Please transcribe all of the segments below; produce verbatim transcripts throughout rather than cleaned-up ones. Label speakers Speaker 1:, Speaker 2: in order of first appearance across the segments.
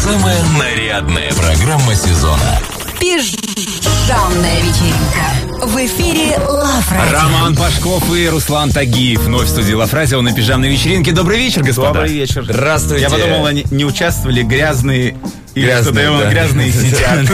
Speaker 1: Самая нарядная программа сезона.
Speaker 2: Пижамная вечеринка. В эфире Лав Радио.
Speaker 3: Роман Пашков и Руслан Тагиев вновь в студии Лав Радио на пижамной вечеринке. Добрый вечер, господа.
Speaker 4: Добрый вечер.
Speaker 3: Здравствуйте.
Speaker 4: Я подумал, они не участвовали грязные...
Speaker 3: Грязные, да.
Speaker 4: Грязные сидят.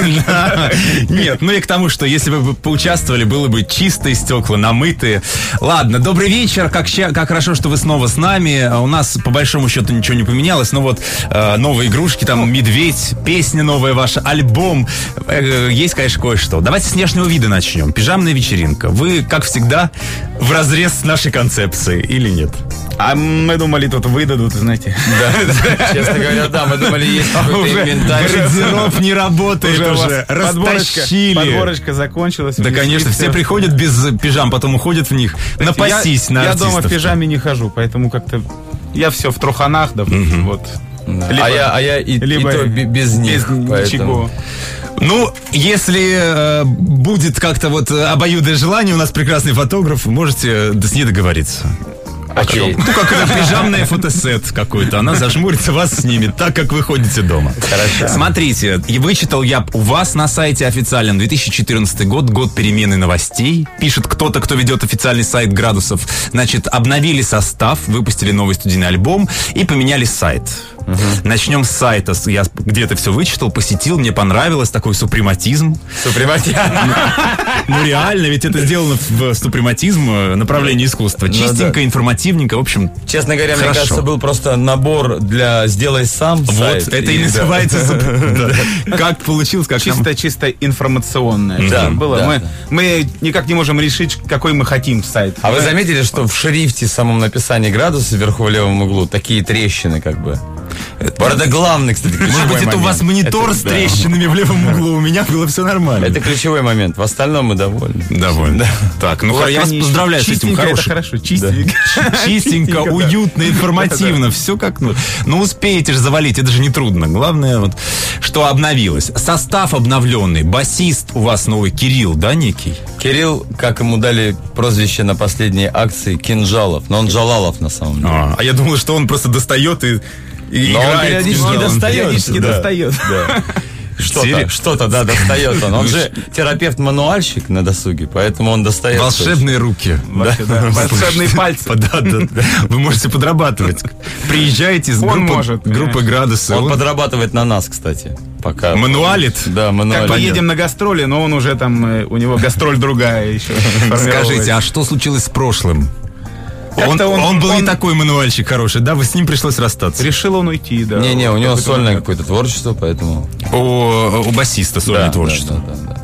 Speaker 3: Нет, ну и к тому, что если бы вы поучаствовали, было бы чистые стекла, намытые. Ладно, добрый вечер. Как, как хорошо, что вы снова с нами. У нас, по большому счету, ничего не поменялось. Но вот э, новые игрушки, там, медведь, песня новая ваша, альбом. Э, есть, конечно, кое-что. Давайте с внешнего вида начнем. Пижамная вечеринка. Вы, как всегда, вразрез с нашей концепцией или нет?
Speaker 4: А мы думали, тут выдадут, знаете.
Speaker 5: Да, честно говоря, да, мы думали, есть какой-то инвентарь.
Speaker 3: Гардероб не работает уже, растащили.
Speaker 4: Подборочка закончилась.
Speaker 3: Да, конечно, все приходят без пижам, потом уходят в них, напастись на артистов.
Speaker 4: Я дома в пижаме не хожу, поэтому как-то я все в труханах, да, вот.
Speaker 5: А я, а я и,
Speaker 4: либо
Speaker 5: и то без них,
Speaker 4: без
Speaker 5: поэтому...
Speaker 4: ничего.
Speaker 3: Ну, если э, будет как-то вот обоюдное желание, у нас прекрасный фотограф, можете с ней договориться.
Speaker 5: О чем?
Speaker 3: Ну, как это, пижамный фотосет какой-то. Она зажмурится, вас снимет так, как вы ходите дома.
Speaker 5: Хорошо.
Speaker 3: Смотрите, и вычитал я у вас на сайте официальном две тысячи четырнадцатый год, год перемены новостей. Пишет кто-то, кто ведет официальный сайт «Градусов». Значит, обновили состав, выпустили новый студийный альбом и поменяли сайт. Угу. Начнем с сайта. Я где-то все вычитал, посетил, мне понравилось. Такой супрематизм.
Speaker 5: Супрематизм.
Speaker 3: Ну реально, ведь это сделано в супрематизм, направление искусства. Чистенько, информативненько, в общем.
Speaker 5: Честно говоря, мне кажется, был просто набор для «сделай сам».
Speaker 3: Вот, это и называется. Как получилось, как
Speaker 4: чисто-чисто информационное.
Speaker 5: Да,
Speaker 4: было. Мы никак не можем решить, какой мы хотим сайт.
Speaker 5: А вы заметили, что в шрифте, в самом написании «Градуса» вверху в левом углу такие трещины как бы? Это главный, кстати, ключевой момент.
Speaker 3: Может быть, это у вас монитор
Speaker 5: это,
Speaker 3: с трещинами да. в левом углу, у меня было все нормально.
Speaker 5: Это ключевой момент. В остальном мы довольны.
Speaker 3: Довольны. Да. Так, ну я вас поздравляю с этим.
Speaker 4: Хорошо. хорошо. Чистенько.
Speaker 3: Да. Чистенько, уютно, информативно. Все как, ну, ну, успеете же завалить, это же не трудно. Главное, вот, что обновилось. Состав обновленный. Басист у вас новый Кирилл, да, некий?
Speaker 5: Кирилл, как ему дали прозвище на последней акции, Кинжалов. Но он Джалалов на самом деле.
Speaker 3: А, а я думал, что он просто достает и... И
Speaker 5: но
Speaker 3: играет,
Speaker 5: он периодически достает.
Speaker 4: Периодически
Speaker 5: да.
Speaker 4: достает.
Speaker 5: Да. Что-то, что-то, да, достает он. Он же терапевт-мануальщик на досуге, поэтому он достает.
Speaker 3: Волшебные руки.
Speaker 4: Да. Да. Волшебные пальцы.
Speaker 3: Да, да, да. Вы можете подрабатывать. Приезжаете с группы,
Speaker 4: может,
Speaker 3: группы «Градусы».
Speaker 5: Он, он подрабатывает на нас, кстати. Пока.
Speaker 3: Мануалит?
Speaker 5: Да, мануалит.
Speaker 4: Как поедем на гастроли, но он уже там, у него гастроль другая еще.
Speaker 3: Скажите, а что случилось с прошлым? Он, он, он был он... не такой мануальщик хороший, да? Вы с ним пришлось расстаться.
Speaker 4: Решил он уйти, да.
Speaker 5: Не-не, у него сольное какое-то творчество, поэтому...
Speaker 3: У, у басиста сольное
Speaker 5: да,
Speaker 3: творчество.
Speaker 5: Да, да, да, да.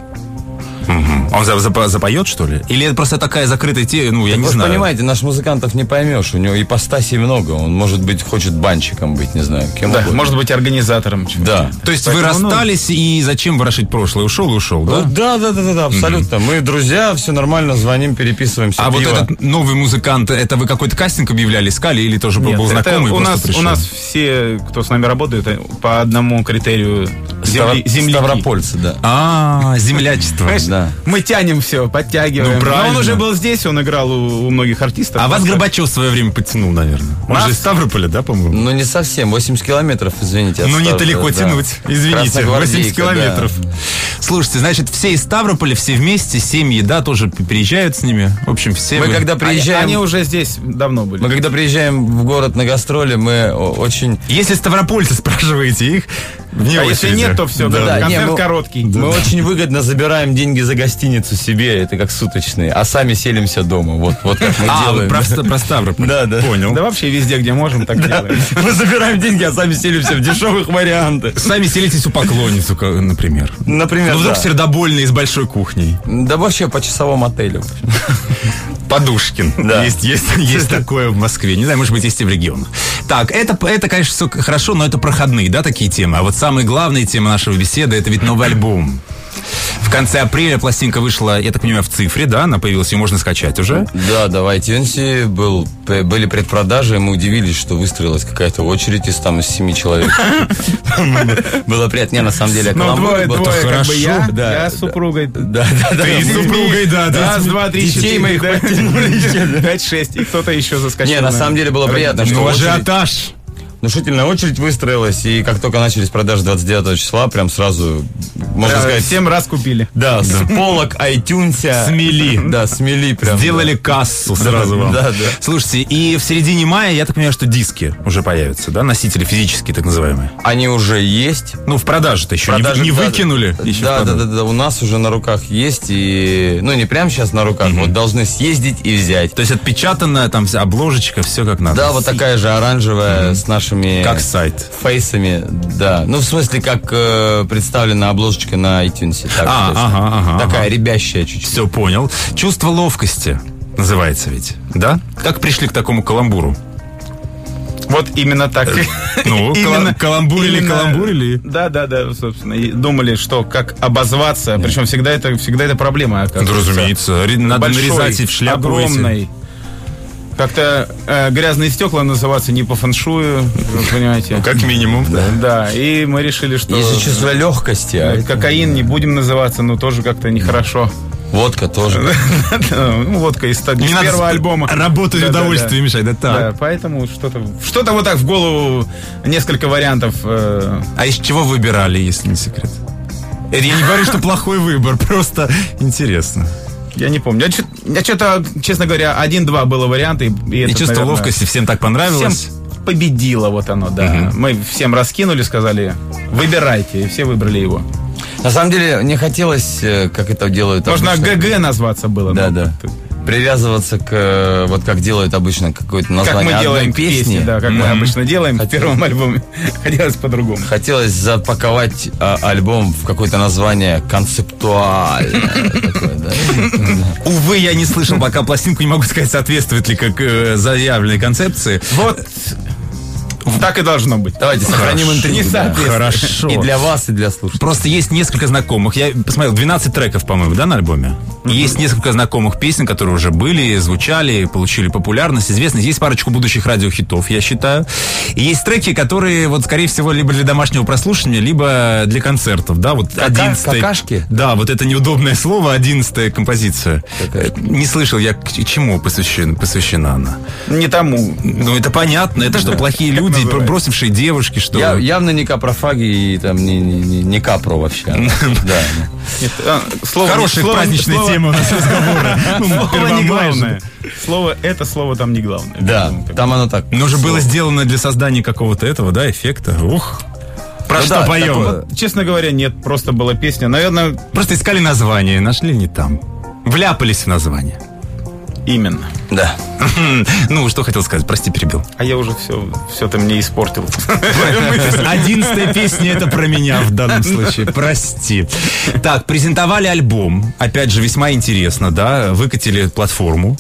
Speaker 3: Угу. Он зап- запоет, что ли? Или это просто такая закрытая тема, ну, я
Speaker 5: Вы
Speaker 3: не знаю.
Speaker 5: Понимаете, наших музыкантов не поймешь. У него ипостасей много. Он, может быть, хочет банщиком быть, не знаю, кем
Speaker 4: да,
Speaker 5: угодно.
Speaker 4: может быть, организатором.
Speaker 5: Да.
Speaker 3: То есть
Speaker 4: поэтому,
Speaker 3: вы расстались, ну... и зачем ворошить прошлое? Ушел и ушел, да?
Speaker 5: Да, да, да, да, да, абсолютно. Mm-hmm. Мы друзья, все нормально, звоним, переписываемся.
Speaker 3: А
Speaker 5: пиво.
Speaker 3: вот этот новый музыкант, это вы какой-то кастинг объявляли, искали, или тоже
Speaker 4: Нет,
Speaker 3: был знакомый?
Speaker 4: У нас,
Speaker 3: пришел?
Speaker 4: у нас все, кто с нами работает, по одному критерию земли, земляки.
Speaker 5: Ставропольцы, да.
Speaker 3: А, землячество.
Speaker 5: Да.
Speaker 4: Мы тянем все, подтягиваем.
Speaker 3: Ну, правильно.
Speaker 4: Но он уже был здесь, он играл у, у многих артистов.
Speaker 3: А вас Горбачев в свое время подтянул, наверное. Он
Speaker 4: Нас?
Speaker 3: же из Ставрополя, да, по-моему?
Speaker 5: Ну, не совсем. восемьдесят километров, извините.
Speaker 3: Ну, недалеко
Speaker 5: да.
Speaker 3: тянуть. Извините, восемьдесят километров. Да. Слушайте, значит, все из Ставрополя, все вместе, семьи, да, тоже приезжают с ними. В общем, все.
Speaker 5: Мы
Speaker 3: вы...
Speaker 5: когда приезжаем...
Speaker 4: Они, они уже здесь давно были.
Speaker 5: Мы когда приезжаем в город на гастроли, мы очень...
Speaker 3: Если ставропольцы спрашиваете их, вне
Speaker 4: а
Speaker 3: очереди.
Speaker 4: если нет, то все, да,
Speaker 5: да,
Speaker 4: концерт
Speaker 5: не, мы,
Speaker 4: короткий.
Speaker 5: Мы
Speaker 4: да.
Speaker 5: очень выгодно забираем деньги за гостиницу себе, это как суточные, а сами селимся дома. Вот, вот как мы
Speaker 3: а,
Speaker 5: делаем.
Speaker 3: А, про, про Ставрополь.
Speaker 5: Да, да.
Speaker 3: Понял.
Speaker 4: Да вообще везде, где можем, так делаем.
Speaker 5: Мы забираем деньги, а сами селимся в дешевых вариантах.
Speaker 3: Сами селитесь у поклонницы, например.
Speaker 5: Например,
Speaker 3: Ну, вдруг
Speaker 5: да.
Speaker 3: сердобольный с большой кухней.
Speaker 5: Да вообще по часовому отелю.
Speaker 3: Подушкин.
Speaker 5: Да.
Speaker 3: Есть, есть, есть такое в Москве. Не знаю, может быть, есть и в регионах. Так, это, это, конечно, все хорошо, но это проходные, да, такие темы. А вот самые главные темы нашего беседы — это ведь новый альбом. В конце апреля пластинка вышла, я так понимаю, в цифре, да? Она появилась, ее можно скачать уже?
Speaker 5: Да, да, в iTunes был, были предпродажи, и мы удивились, что выстроилась какая-то очередь из там из семи человек. Было приятно. Не, на самом деле,
Speaker 4: ну, двое, двое, как бы я,
Speaker 5: да,
Speaker 4: я с супругой.
Speaker 5: Да, да, да.
Speaker 3: Ты с супругой, да.
Speaker 4: Раз, два, три, четыре.
Speaker 5: Детей моих подтянули.
Speaker 4: Пять, шесть, и кто-то еще заскочил.
Speaker 5: Не, на самом деле было приятно, что
Speaker 3: ажиотаж.
Speaker 5: внушительная очередь выстроилась, и как только начались продажи двадцать девятого числа, прям сразу, можно
Speaker 4: Да,
Speaker 5: сказать...
Speaker 4: семь раз купили.
Speaker 5: Да, с полок iTunes.
Speaker 3: Смели.
Speaker 5: Да, смели прям.
Speaker 3: Сделали кассу сразу вам.
Speaker 5: Да, да.
Speaker 3: Слушайте, и в середине мая, я так понимаю, что диски уже появятся, да? Носители физические, так называемые.
Speaker 5: Они уже есть.
Speaker 3: Ну, в продаже-то еще не-
Speaker 5: Продажи,
Speaker 3: не,
Speaker 5: да,
Speaker 3: выкинули.
Speaker 5: Да,
Speaker 3: еще в
Speaker 5: да, да,
Speaker 3: продаже.
Speaker 5: да, да, у нас уже на руках есть, и, ну, не прямо сейчас на руках, вот должны съездить и взять.
Speaker 3: То есть отпечатанная, там вся обложечка, все как надо.
Speaker 5: Да, вот такая же оранжевая с нашими
Speaker 3: Как сайт.
Speaker 5: фейсами, да. Ну, в смысле, как э, представлена обложечка на iTunes. Так,
Speaker 3: А,
Speaker 5: то есть,
Speaker 3: ага, ага,
Speaker 5: такая
Speaker 3: ага.
Speaker 5: рябящая чуть-чуть.
Speaker 3: Все понял. Чувство ловкости называется ведь, да? Как пришли к такому каламбуру?
Speaker 4: Вот именно так.
Speaker 3: Ну,
Speaker 4: Именно-
Speaker 3: кала- каламбурили,
Speaker 4: именно-
Speaker 3: каламбурили.
Speaker 4: Да, да, да, собственно. И думали, что как обозваться. Причем всегда это, всегда это проблема,
Speaker 3: Ну,
Speaker 4: оказывается.
Speaker 3: разумеется. Ри- Надо
Speaker 4: Большой,
Speaker 3: нарезать и в шляпу.
Speaker 4: огромной. Как-то э, грязные стекла называться не по фэншую, вы понимаете.
Speaker 3: Ну, как минимум, да.
Speaker 4: Да, и мы решили, что
Speaker 5: Есть же чувство легкости, а
Speaker 4: э, кокаин не будем называться, но тоже как-то нехорошо.
Speaker 5: водка тоже.
Speaker 4: Ну, водка из, из
Speaker 3: Не надо
Speaker 4: первого
Speaker 3: сп-
Speaker 4: альбома.
Speaker 3: Работу и
Speaker 4: Да, да,
Speaker 3: удовольствие
Speaker 4: да.
Speaker 3: мешать, да так.
Speaker 4: Да, поэтому что-то, что-то вот так в голову, несколько вариантов. э,
Speaker 3: А из чего выбирали, если не секрет? Это я не говорю, что плохой выбор, просто интересно.
Speaker 4: Я не помню. Я чё- я что-то, честно говоря, один-два было варианта. И, и
Speaker 3: И
Speaker 4: этот,
Speaker 3: чувство
Speaker 4: наверное,
Speaker 3: ловкости всем так понравилось.
Speaker 4: Всем победило вот оно, да. Мы всем раскинули, сказали, выбирайте. И все выбрали его.
Speaker 5: На самом деле, не хотелось, э, как это делают
Speaker 4: Можно
Speaker 5: обычно.
Speaker 4: ГГ назваться было.
Speaker 5: Да,
Speaker 4: но
Speaker 5: да.
Speaker 4: т-
Speaker 5: Привязываться к, э, вот как делают обычно, какое-то
Speaker 4: Как
Speaker 5: название
Speaker 4: мы делаем
Speaker 5: одной
Speaker 4: к песне, да, как мы
Speaker 5: Мгм.
Speaker 4: обычно делаем в первом альбоме. Хотелось по-другому.
Speaker 5: Хотелось запаковать а, альбом в какое-то название концептуальное. такое, да.
Speaker 3: Увы, я не слышал пока пластинку, не могу сказать, соответствует ли как э, заявленной концепции.
Speaker 4: Вот так и должно быть.
Speaker 5: Давайте сохраним
Speaker 3: Хорошо,
Speaker 5: интригу.
Speaker 4: Не
Speaker 5: да.
Speaker 4: соответствует.
Speaker 3: Хорошо.
Speaker 5: И для вас, и для слушателей.
Speaker 3: Просто есть несколько знакомых. Я посмотрел, двенадцать треков, по-моему, да, на альбоме? И есть несколько знакомых песен, которые уже были, звучали, получили популярность, известность. Есть парочку будущих радиохитов, я считаю. И есть треки, которые, вот, скорее всего, либо для домашнего прослушивания, либо для концертов, да, вот одиннадцатая.
Speaker 5: какашки?
Speaker 3: Да, вот это неудобное слово, одиннадцатая композиция.
Speaker 5: Какая?
Speaker 3: Не слышал я, к чему посвящена, посвящена она.
Speaker 4: Не тому.
Speaker 3: Ну, это понятно, это что, плохие люди,
Speaker 4: называется?
Speaker 3: бросившие девушки, что...
Speaker 5: Я, явно не капрофаги и там не, не, не, не капро вообще. Да.
Speaker 4: Нет, а, слово,
Speaker 3: Хорошая
Speaker 4: слово-
Speaker 3: праздничная
Speaker 4: слово-
Speaker 3: тема у нас разговора. Ну,
Speaker 4: Слово не
Speaker 3: Первомай же.
Speaker 4: главное. Слово, это слово там не главное.
Speaker 5: Да,
Speaker 4: Поэтому как-
Speaker 5: там оно так.
Speaker 3: Но же было сделано для создания какого-то этого, да, эффекта. Ух. Про
Speaker 5: Ну
Speaker 3: что
Speaker 5: да,
Speaker 3: поем?
Speaker 5: такого-
Speaker 4: Честно говоря, нет, просто была песня. Наверное,
Speaker 3: Просто искали название, нашли не там. Вляпались в название.
Speaker 4: именно.
Speaker 5: Да.
Speaker 3: Ну, что хотел сказать, прости, перебил.
Speaker 4: А я уже все, все ты мне испортил.
Speaker 3: Одиннадцатая песня — это про меня в данном случае. Прости. Так, презентовали альбом. Опять же, весьма интересно, да? Выкатили платформу.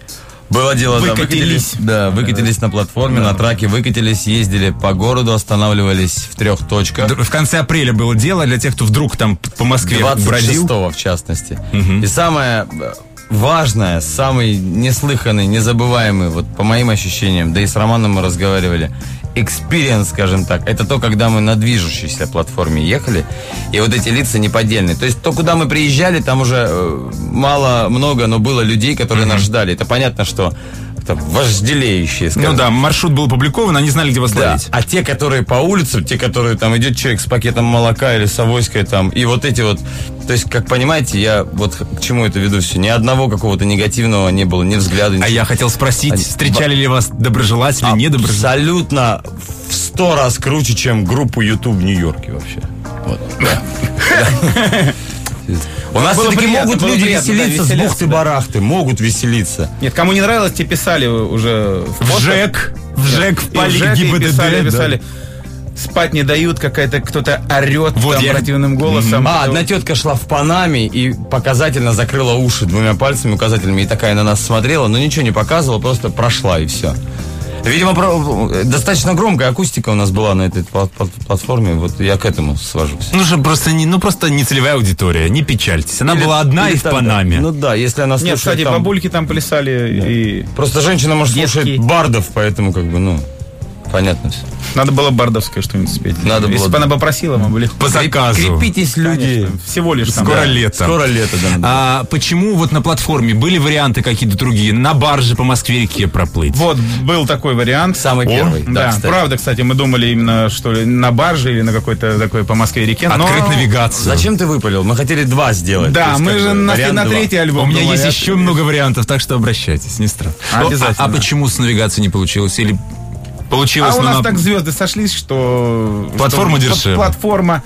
Speaker 5: Было дело, да,
Speaker 4: Выкатились.
Speaker 5: выкатились, да, выкатились на платформе, на траке, выкатились, ездили по городу, останавливались в трех точках.
Speaker 3: В конце апреля было дело для тех, кто вдруг там по Москве
Speaker 5: двадцать
Speaker 3: бродил.
Speaker 5: шестого в частности. И самое э, важное, самый неслыханный, незабываемый, вот по моим ощущениям, да и с Романом мы разговаривали, экспириенс, скажем так, это то, когда мы на движущейся платформе ехали, и вот эти лица неподдельные. То есть то, куда мы приезжали, там уже э, мало, много, но было людей, которые нас ждали. Это понятно, что это вожделеющие, скажем.
Speaker 3: Ну да, маршрут был опубликован, они знали, где вас
Speaker 5: Да.
Speaker 3: ловить.
Speaker 5: А те, которые по улице, те, которые там идет человек с пакетом молока или с авоськой там, и вот эти вот, то есть, как понимаете, я вот к чему это веду все, ни одного какого-то негативного не было, ни взгляда,
Speaker 3: А
Speaker 5: ничего.
Speaker 3: я хотел спросить,
Speaker 5: Они-
Speaker 3: встречали ли вас доброжелатели, недоброжелатели?
Speaker 5: Абсолютно в сто раз круче, чем группу YouTube в Нью-Йорке вообще. Вот. Да. У нас
Speaker 4: Было
Speaker 5: все-таки
Speaker 4: приятно,
Speaker 5: могут
Speaker 4: было
Speaker 5: люди
Speaker 4: приятно, да,
Speaker 5: веселиться с
Speaker 4: веселяться,
Speaker 5: бухты-барахты, могут веселиться.
Speaker 4: Нет, кому не нравилось, те писали уже в
Speaker 3: В
Speaker 4: постах.
Speaker 3: ЖЭК, в ЖЭК, в
Speaker 4: И в ЖЭК, и
Speaker 3: ГИБДД.
Speaker 4: писали,
Speaker 3: да.
Speaker 4: писали. Спать не дают, какая-то кто-то орет
Speaker 3: Вот
Speaker 4: там
Speaker 3: я-
Speaker 4: противным голосом.
Speaker 5: А,
Speaker 4: Это
Speaker 5: одна
Speaker 4: вот-
Speaker 5: тетка шла в Панаме и показательно закрыла уши двумя пальцами указательными и такая на нас смотрела, но ничего не показывала, просто прошла и все. Видимо, про- достаточно громкая акустика у нас была на этой пла- пла- платформе, вот я к этому свожусь.
Speaker 3: Ну же просто не, ну просто не целевая аудитория, не печальтесь. Она
Speaker 5: Или-
Speaker 3: была одна
Speaker 5: или
Speaker 3: и в
Speaker 5: так,
Speaker 3: Панаме.
Speaker 5: да. Ну да, если она слушает
Speaker 4: Нет, кстати,
Speaker 5: там-
Speaker 4: бабульки там плясали и...
Speaker 5: Просто женщина может
Speaker 4: Детки.
Speaker 5: слушать бардов, поэтому как бы, ну... понятно все.
Speaker 4: Надо было бардовское что-нибудь спеть.
Speaker 5: Надо
Speaker 4: Если
Speaker 5: было-
Speaker 4: бы она попросила, мы бы легко.
Speaker 3: По заказу.
Speaker 5: Крепитесь, люди.
Speaker 4: Конечно, всего лишь там.
Speaker 3: Скоро
Speaker 4: Да.
Speaker 3: лето.
Speaker 5: Скоро лето, да.
Speaker 3: А почему вот на платформе были варианты какие-то другие? На барже по Москве-реке проплыть?
Speaker 4: Вот, был такой вариант.
Speaker 5: Самый
Speaker 3: О,
Speaker 5: первый.
Speaker 4: Да,
Speaker 5: кстати.
Speaker 4: правда, кстати, мы думали именно, что ли, на барже или на какой-то такой по Москве-реке. но-
Speaker 3: Открыть навигацию.
Speaker 5: Зачем ты выпалил? Мы хотели два сделать. То
Speaker 4: Да,
Speaker 5: есть,
Speaker 4: мы
Speaker 5: как
Speaker 4: же
Speaker 5: бы,
Speaker 4: на,
Speaker 5: вариант
Speaker 4: на
Speaker 5: два.
Speaker 4: третий альбом
Speaker 3: У меня
Speaker 4: думали,
Speaker 3: есть
Speaker 4: а-
Speaker 3: еще много вариантов, так что обращайтесь, не страшно. Ну,
Speaker 4: Обязательно.
Speaker 3: А, а почему с навигацией не получилось? Или получилось,
Speaker 4: А у
Speaker 3: но
Speaker 4: нас
Speaker 3: на-
Speaker 4: так звезды сошлись, что...
Speaker 3: Платформа
Speaker 4: что
Speaker 3: дешевле.
Speaker 4: Платформа,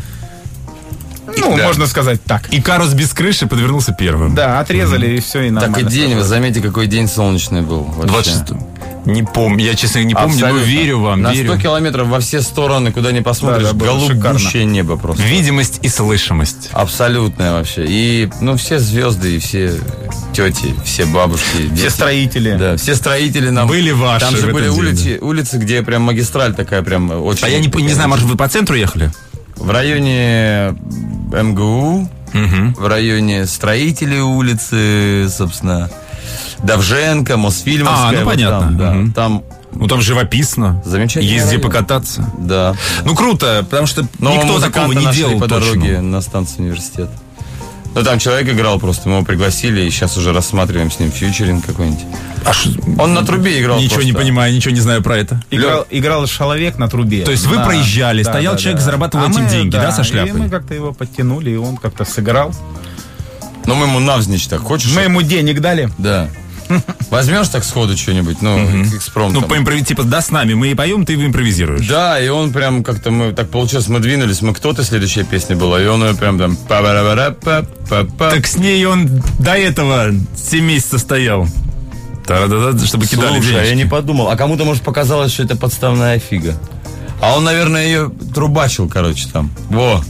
Speaker 4: ну,
Speaker 3: Да.
Speaker 4: можно сказать так.
Speaker 3: И Карус без крыши подвернулся первым.
Speaker 4: Да, отрезали, и все, и
Speaker 5: Так и
Speaker 4: нормально.
Speaker 5: день, вы заметьте, какой день солнечный был. вообще.
Speaker 3: двадцать шестого. Не помню, я, честно, не помню, но
Speaker 5: Абсолютно.
Speaker 3: верю вам,
Speaker 5: На
Speaker 3: верю.
Speaker 5: сто километров во все стороны, куда ни посмотришь,
Speaker 4: Да, да, было
Speaker 5: голубущее
Speaker 4: шикарно.
Speaker 5: небо просто.
Speaker 3: Видимость и слышимость.
Speaker 5: Абсолютная вообще. И, ну, все звезды, и все тети, все бабушки.
Speaker 4: Все
Speaker 5: дети.
Speaker 4: строители.
Speaker 5: Да, все строители нам...
Speaker 3: Были ваши
Speaker 5: Там
Speaker 3: в
Speaker 5: же
Speaker 3: этот
Speaker 5: были
Speaker 3: день,
Speaker 5: улицы, улицы, где прям магистраль такая прям очень...
Speaker 3: А я не, по- не знаю, может, вы по центру ехали?
Speaker 5: В районе эм гэ у,
Speaker 3: Угу.
Speaker 5: в районе строителей улицы, собственно, Довженко, Мосфильмовская.
Speaker 3: А, ну,
Speaker 5: вот
Speaker 3: понятно.
Speaker 5: Там, да.
Speaker 3: Мгм.
Speaker 5: Там,
Speaker 3: Ну, там живописно.
Speaker 5: Замечательный
Speaker 3: Есть где
Speaker 5: район.
Speaker 3: покататься.
Speaker 5: да.
Speaker 3: Ну, круто, потому что
Speaker 5: Но
Speaker 3: никто такого не
Speaker 5: нашли
Speaker 3: делал
Speaker 5: по
Speaker 3: точно.
Speaker 5: дороге на станции университета. Ну, там человек играл просто, мы его пригласили, и сейчас уже рассматриваем с ним фьючеринг какой-нибудь.
Speaker 3: А ш-
Speaker 5: Он на трубе играл
Speaker 3: Ничего не
Speaker 5: просто.
Speaker 3: понимаю, ничего не знаю про это.
Speaker 4: Играл, играл человек на трубе.
Speaker 3: То есть вы проезжали, стоял человек, зарабатывал
Speaker 4: А
Speaker 3: этим
Speaker 4: мы,
Speaker 3: деньги, да, со шляпой?
Speaker 4: И мы как-то его подтянули, и он как-то сыграл.
Speaker 5: Ну, мы ему навзничь так, хочешь?
Speaker 4: Мы ему денег дали.
Speaker 5: Да. Возьмешь так сходу что-нибудь, ну, экспромтом.
Speaker 3: Ну, поимпровизировать, типа, да, с нами, мы и поем, ты импровизируешь.
Speaker 5: Да, и он прям как-то, мы так получилось, мы двинулись, мы «Кто-то» следующая песня была, и он ее прям там... па-ба-ра-ба-ра-па-па-па.
Speaker 3: Так с ней он до этого семь месяцев стоял. Та-да-да, чтобы кидали
Speaker 5: Слушай, а я
Speaker 3: денежки.
Speaker 5: не подумал, а кому-то, может, показалось, что это подставная фига. А он, наверное, ее трубачил, короче, там. Во.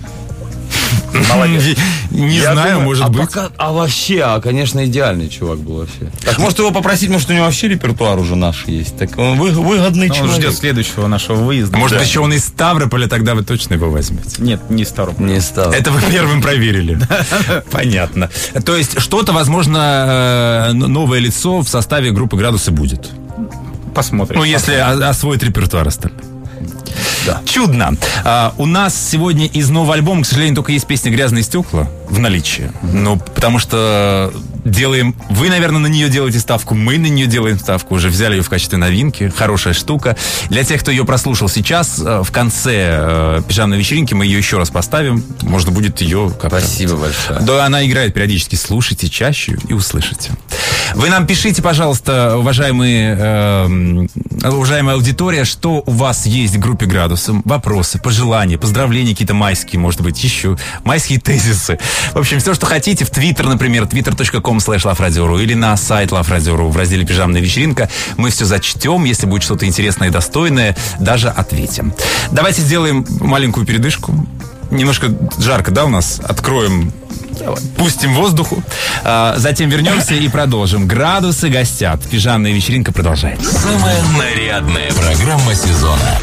Speaker 3: Не, не
Speaker 5: Я
Speaker 3: знаю,
Speaker 5: думаю,
Speaker 3: может
Speaker 5: а
Speaker 3: быть.
Speaker 5: пока- а вообще, а, конечно, идеальный чувак был вообще. Так, может, его попросить, может, у него вообще репертуар уже наш есть. Так он вы- выгодный
Speaker 4: Он
Speaker 5: человек.
Speaker 4: ждет следующего нашего выезда.
Speaker 3: Может,
Speaker 4: Да.
Speaker 3: еще он из Ставрополя, тогда вы точно его возьмете.
Speaker 4: Нет, не Ставрополь.
Speaker 5: Не стал.
Speaker 3: Это вы первым проверили. Понятно. То есть что-то, возможно, э, новое лицо в составе группы «Градусы» будет.
Speaker 4: Посмотрим.
Speaker 3: Ну, если о- освоит репертуар остальной. Да. Чудно. А, у нас сегодня из нового альбома, к сожалению, только есть песня «Грязные стекла» в наличии. Ну, потому что делаем... Вы, наверное, на нее делаете ставку, мы на нее делаем ставку. Уже взяли ее в качестве новинки. Хорошая штука. Для тех, кто ее прослушал сейчас, э, в конце э, пижамной вечеринки мы ее еще раз поставим. Можно будет ее как-то...
Speaker 5: Спасибо большое.
Speaker 3: Да, она играет периодически. Слушайте чаще и услышите. Вы нам пишите, пожалуйста, уважаемые, э, уважаемая аудитория, что у вас есть в группе «Градусом». Вопросы, пожелания, поздравления какие-то майские, может быть, еще майские тезисы. В общем, все, что хотите. В Твиттер, например, twitter точка com слэш лаврадио.ру или на сайт лаврадио.ру в разделе «Пижамная вечеринка». Мы все зачтем. Если будет что-то интересное и достойное, даже ответим. Давайте сделаем маленькую передышку. Немножко жарко, да, у нас? Откроем, пустим воздуху. А, затем вернемся и продолжим. «Градусы» гостят. Пижамная вечеринка продолжается.
Speaker 1: Самая нарядная программа сезона.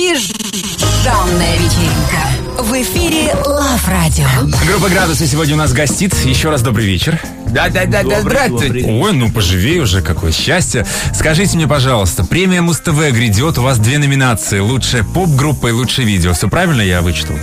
Speaker 2: Пижамная вечеринка. В эфире Лав Радио.
Speaker 3: Группа «Градусы» сегодня у нас гостит. Еще раз добрый вечер.
Speaker 5: Да-да-да-да, здравствуйте.
Speaker 3: Ой, ну поживее уже, какое счастье. Скажите мне, пожалуйста, премия Муз-ТВ грядет, у вас две номинации. Лучшая поп-группа и лучшее видео. Все правильно я вычитал?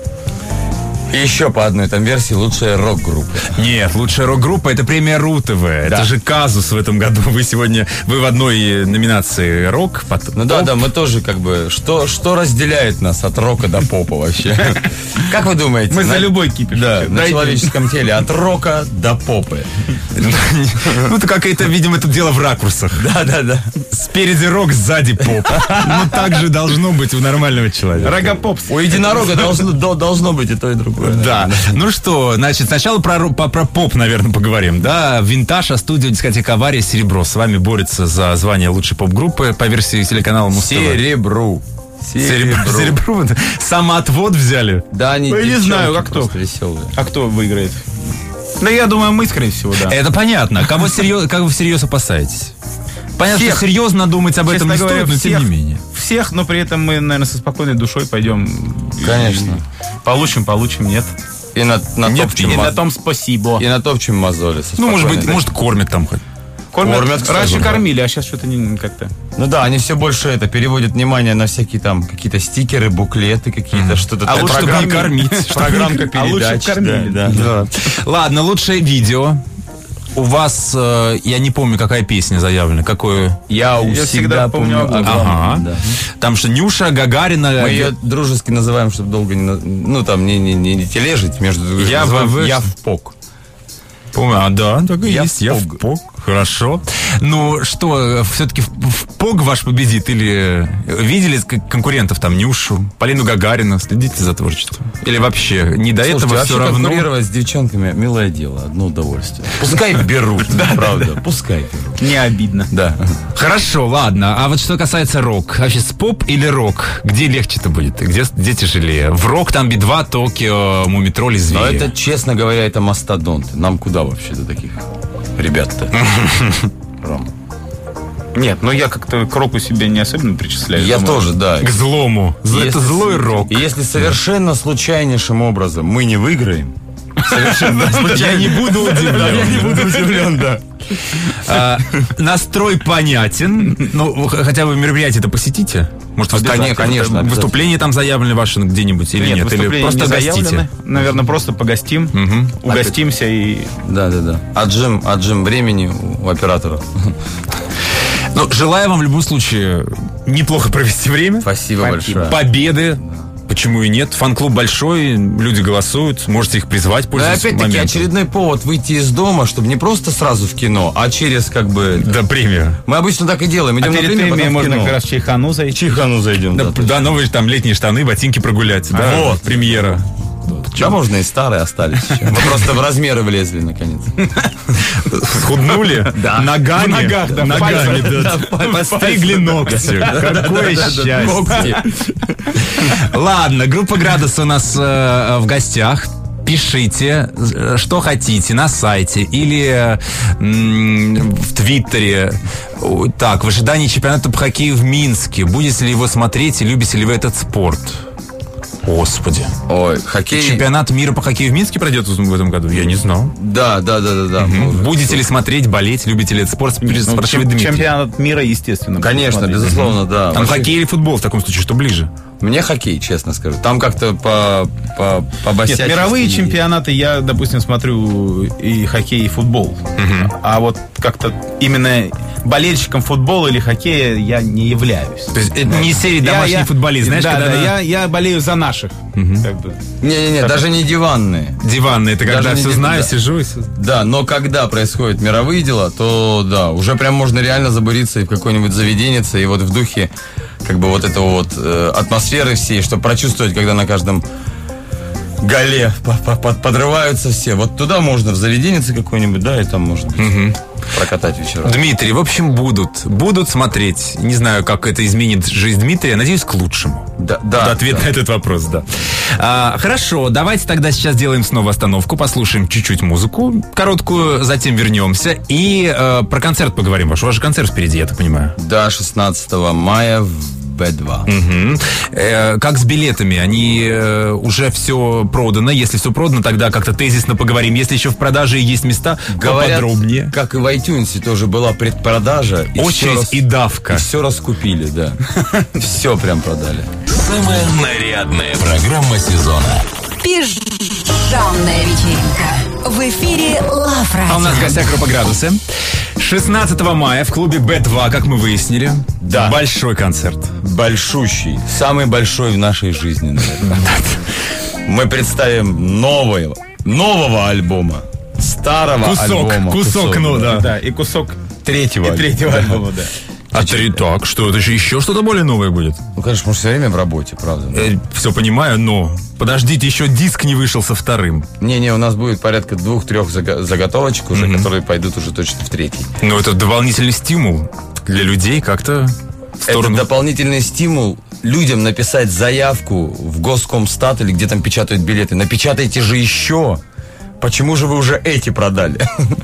Speaker 5: И еще по одной там версии лучшая рок-группа.
Speaker 3: Нет, лучшая рок-группа — это премия РУ-ТВ. Это же казус в этом году. Вы сегодня, вы в одной номинации рок. Потом...
Speaker 5: Ну да, да, мы тоже как бы, что, что разделяет нас от рока до попа вообще? Как вы думаете?
Speaker 4: Мы
Speaker 5: на-
Speaker 4: за любой кипиш.
Speaker 5: Да,
Speaker 4: вообще.
Speaker 5: на
Speaker 4: Дайте-
Speaker 5: человеческом теле, от рока до попы.
Speaker 3: Ну, это какое-то, видимо, это дело в ракурсах.
Speaker 5: Да-да-да.
Speaker 3: Спереди рок, сзади поп. Ну, так же должно быть у нормального человека.
Speaker 4: Рогопопс.
Speaker 5: У единорога должно, до- должно быть и то, и другое.
Speaker 3: Да. Ну что, значит, сначала про, ру- по- про поп, наверное, поговорим. Да, «Винтаж», А-студио, дискотека «Авария», «Серебро». С вами борется за звание лучшей поп-группы по версии телеканала Муз-ТВ.
Speaker 5: Серебру.
Speaker 3: Серебро. Серебро. Самоотвод взяли.
Speaker 5: Да, они
Speaker 4: Ну, я не
Speaker 5: девчонки
Speaker 4: знаю, а кто?
Speaker 5: просто веселые.
Speaker 4: А кто выиграет? Да я думаю, мы, скорее всего, да.
Speaker 3: Это понятно. Кого серьез, как вы всерьез опасаетесь? Понятно,
Speaker 4: Всех.
Speaker 3: что серьезно думать об этом
Speaker 4: Честно
Speaker 3: не
Speaker 4: говоря,
Speaker 3: стоит, но
Speaker 4: всех,
Speaker 3: тем не менее.
Speaker 4: Всех, но при этом мы, наверное, со спокойной душой пойдем. и-
Speaker 5: Конечно.
Speaker 4: Получим, получим, нет.
Speaker 5: И на, на
Speaker 3: Нет,
Speaker 5: топчем
Speaker 4: И
Speaker 5: ма-
Speaker 4: на том спасибо.
Speaker 5: и на топчем мозоли. со
Speaker 3: Ну, может быть,
Speaker 5: спокойной
Speaker 3: может, кормят там хоть.
Speaker 4: Кормят,
Speaker 5: Кормят, кстати,
Speaker 4: раньше
Speaker 5: да.
Speaker 4: кормили, а сейчас что-то не как-то.
Speaker 5: Ну да, они все больше это переводят внимание на всякие там какие-то стикеры, буклеты какие-то, что-то.
Speaker 4: А
Speaker 5: там.
Speaker 4: лучше
Speaker 3: Чтобы не кормить.
Speaker 5: Программка
Speaker 4: А лучше
Speaker 5: передач.
Speaker 4: кормили.
Speaker 5: Да, да.
Speaker 3: Да. Ладно, лучшее видео. У вас, э, я не помню, какая песня заявлена, какое...
Speaker 5: Я,
Speaker 4: Я всегда
Speaker 5: всегда
Speaker 4: помню
Speaker 5: помню.
Speaker 4: огонь.
Speaker 3: Ага.
Speaker 5: Да.
Speaker 3: Там что, Нюша, Гагарина...
Speaker 5: Мы ее дружески называем, чтобы долго не, на- ну там не, не, не, не тележить между друг
Speaker 3: Я
Speaker 5: называем
Speaker 3: в- в-
Speaker 5: я в пок.
Speaker 3: Помню, а да, так и
Speaker 5: Я
Speaker 3: есть,
Speaker 5: в
Speaker 3: я в
Speaker 5: ПОГ.
Speaker 3: ПОГ. Хорошо. Ну что, все-таки в, в ПОГ ваш победит? Или видели к- конкурентов там Нюшу, Полину Гагарину? Следите за творчеством? Или вообще не до
Speaker 5: Слушайте,
Speaker 3: этого
Speaker 5: вообще
Speaker 3: все равно?
Speaker 5: конкурировать с девчонками милое дело, одно удовольствие. Пускай берут, правда, пускай берут.
Speaker 4: Не обидно.
Speaker 5: Да.
Speaker 3: Хорошо, ладно. А вот что касается рок, вообще с поп или рок? Где легче-то будет? Где, где тяжелее? В рок там Би два, Токио, Мумитроль и
Speaker 5: Но
Speaker 3: Звери.
Speaker 5: это, честно говоря, это мастодонты. Нам куда вообще до таких ребят-то? Ром.
Speaker 4: Нет, ну я как-то к року себя не особенно причисляю.
Speaker 5: Я
Speaker 4: Думаю,
Speaker 5: тоже, да.
Speaker 3: К злому. Зл- Это
Speaker 5: Если-
Speaker 3: злой рок.
Speaker 5: И если совершенно случайнейшим образом мы не выиграем,
Speaker 3: Я не буду удивлен.
Speaker 5: я не буду удивлен, да.
Speaker 3: А, настрой понятен. Ну, х- хотя вы мероприятие-то посетите? Может,
Speaker 5: Конечно, конечно,
Speaker 3: Выступления там заявлены ваши где-нибудь или
Speaker 4: Нет,
Speaker 3: нет? Или
Speaker 4: выступления
Speaker 3: просто
Speaker 4: не
Speaker 3: гостите?
Speaker 4: заявлены. Наверное, просто погостим,
Speaker 3: Мгм.
Speaker 4: угостимся и...
Speaker 5: Да, да, да. Отжим, отжим времени у оператора.
Speaker 3: Ну, желаю вам в любом случае неплохо провести время.
Speaker 5: Спасибо
Speaker 4: Спасибо.
Speaker 5: большое.
Speaker 3: Победы. Почему и нет? Фан-клуб большой, люди голосуют, можете их призвать,
Speaker 5: Да,
Speaker 3: пользуясь
Speaker 5: опять-таки,
Speaker 3: моментом.
Speaker 5: очередной повод выйти из дома, чтобы не просто сразу в кино, а через как бы...
Speaker 3: Да, премию.
Speaker 5: Мы обычно так и делаем.
Speaker 4: А
Speaker 5: Идем на
Speaker 4: перед
Speaker 5: премию,
Speaker 4: премией
Speaker 5: потом в
Speaker 4: можно
Speaker 5: кино.
Speaker 4: как раз в чайхану зайти.
Speaker 5: Чихану зайдем.
Speaker 3: Да,
Speaker 5: Да,
Speaker 3: да, новые там летние штаны, ботинки прогулять. Да,
Speaker 5: Вот.
Speaker 3: премьера.
Speaker 5: Да, можно и старые остались еще. Мы просто в размеры влезли, наконец.
Speaker 3: Схуднули? Ногами?
Speaker 4: В ногах, да, в
Speaker 3: Ногами,
Speaker 4: пальцах.
Speaker 3: да. Постригли ногти. Какое счастье.
Speaker 5: Ногти.
Speaker 3: Ладно, группа «Градусы» у нас э, в гостях. Пишите, э, что хотите на сайте или э, м, в Твиттере. О, Так, в ожидании чемпионата по хоккею в Минске. Будете ли его смотреть и любите ли вы этот спорт? Господи.
Speaker 5: Ой, хоккей...
Speaker 3: Чемпионат мира по хоккею в Минске пройдет в этом году? Я не знал.
Speaker 5: Да, да, да, да, да.
Speaker 3: Будете ли смотреть, болеть, любите ли этот спорт?
Speaker 4: Ну,
Speaker 3: Спрашивает
Speaker 4: чем-
Speaker 3: Дмитрий.
Speaker 4: чемпионат мира, естественно.
Speaker 5: Конечно,
Speaker 4: посмотреть.
Speaker 5: безусловно, да.
Speaker 3: Там
Speaker 5: Вообще,
Speaker 3: хоккей или футбол в таком случае, что ближе?
Speaker 5: Мне хоккей, честно скажу. Там как-то по, по, по
Speaker 4: Нет,
Speaker 5: босячески-
Speaker 4: мировые чемпионаты я, допустим, смотрю и хоккей, и футбол. А вот как-то именно болельщиком футбола или хоккея я не являюсь.
Speaker 3: То есть это не серия
Speaker 4: Я-
Speaker 3: «Домашний
Speaker 4: я-
Speaker 3: футболист», знаешь,
Speaker 4: да,
Speaker 3: когда
Speaker 4: да,
Speaker 3: на-
Speaker 4: я, я болею за наших. Как бы.
Speaker 5: Не-не-не, даже не диванные.
Speaker 3: диванный, это когда
Speaker 5: Даже
Speaker 3: все
Speaker 5: не-
Speaker 3: знаю,
Speaker 5: да.
Speaker 3: сижу и... всё-
Speaker 5: Да, но когда происходят мировые дела, то да, уже прям можно реально забуриться и в какое-нибудь заведенце, и вот в духе как бы вот этого вот э, атмосферы всей, чтобы прочувствовать, когда на каждом голе по- по- под- подрываются все. Вот туда можно, в заведенце какой-нибудь, да, и там можно прокатать вечера.
Speaker 3: Дмитрий, в общем, будут. Будут смотреть. Не знаю, как это изменит жизнь Дмитрия. Надеюсь, к лучшему.
Speaker 5: Да,
Speaker 3: Это
Speaker 5: да,
Speaker 3: ответ
Speaker 5: да.
Speaker 3: на этот вопрос, да. А, хорошо, давайте тогда сейчас сделаем снова остановку, послушаем чуть-чуть музыку короткую, затем вернемся и э, про концерт поговорим. Ваш, у вас же концерт впереди, я так понимаю.
Speaker 5: Да, шестнадцатого мая в бэ два.
Speaker 3: Мгм. Э, как с билетами? Они э, уже все продано. Если все продано, тогда как-то тезисно поговорим. Если еще в продаже есть места,
Speaker 5: Говорят,
Speaker 3: поподробнее.
Speaker 5: как и в iTunes тоже была предпродажа. И
Speaker 3: Очередь
Speaker 5: всё рас-
Speaker 3: и давка.
Speaker 5: И все раскупили, да. Все прям продали.
Speaker 1: Самая нарядная программа сезона.
Speaker 2: Пижамная вечеринка. В эфире Лав Радио.
Speaker 3: А у нас в гостях группа «Градусы». шестнадцатого мая в клубе бэ два, как мы выяснили.
Speaker 5: Да.
Speaker 3: Большой концерт.
Speaker 5: Большущий. Самый большой в нашей жизни, наверное. Мы представим нового, нового альбома. Старого
Speaker 3: Кусок,
Speaker 5: альбома.
Speaker 3: кусок, ну да.
Speaker 4: Да, и кусок
Speaker 5: Третьего.
Speaker 4: и третьего альбома, да.
Speaker 3: А три так, что это же еще что-то более новое будет?
Speaker 5: Ну, конечно, мы все время в работе, правда.
Speaker 3: все понимаю, но подождите, еще диск не вышел со вторым.
Speaker 5: Не-не, у нас будет порядка двух-трех зага- заготовочек уже, которые пойдут уже точно в третий.
Speaker 3: Но это дополнительный стимул для людей как-то в сторону.
Speaker 5: Это дополнительный стимул людям написать заявку в Госкомстат или где там печатают билеты. Напечатайте же еще. Почему же вы уже эти продали?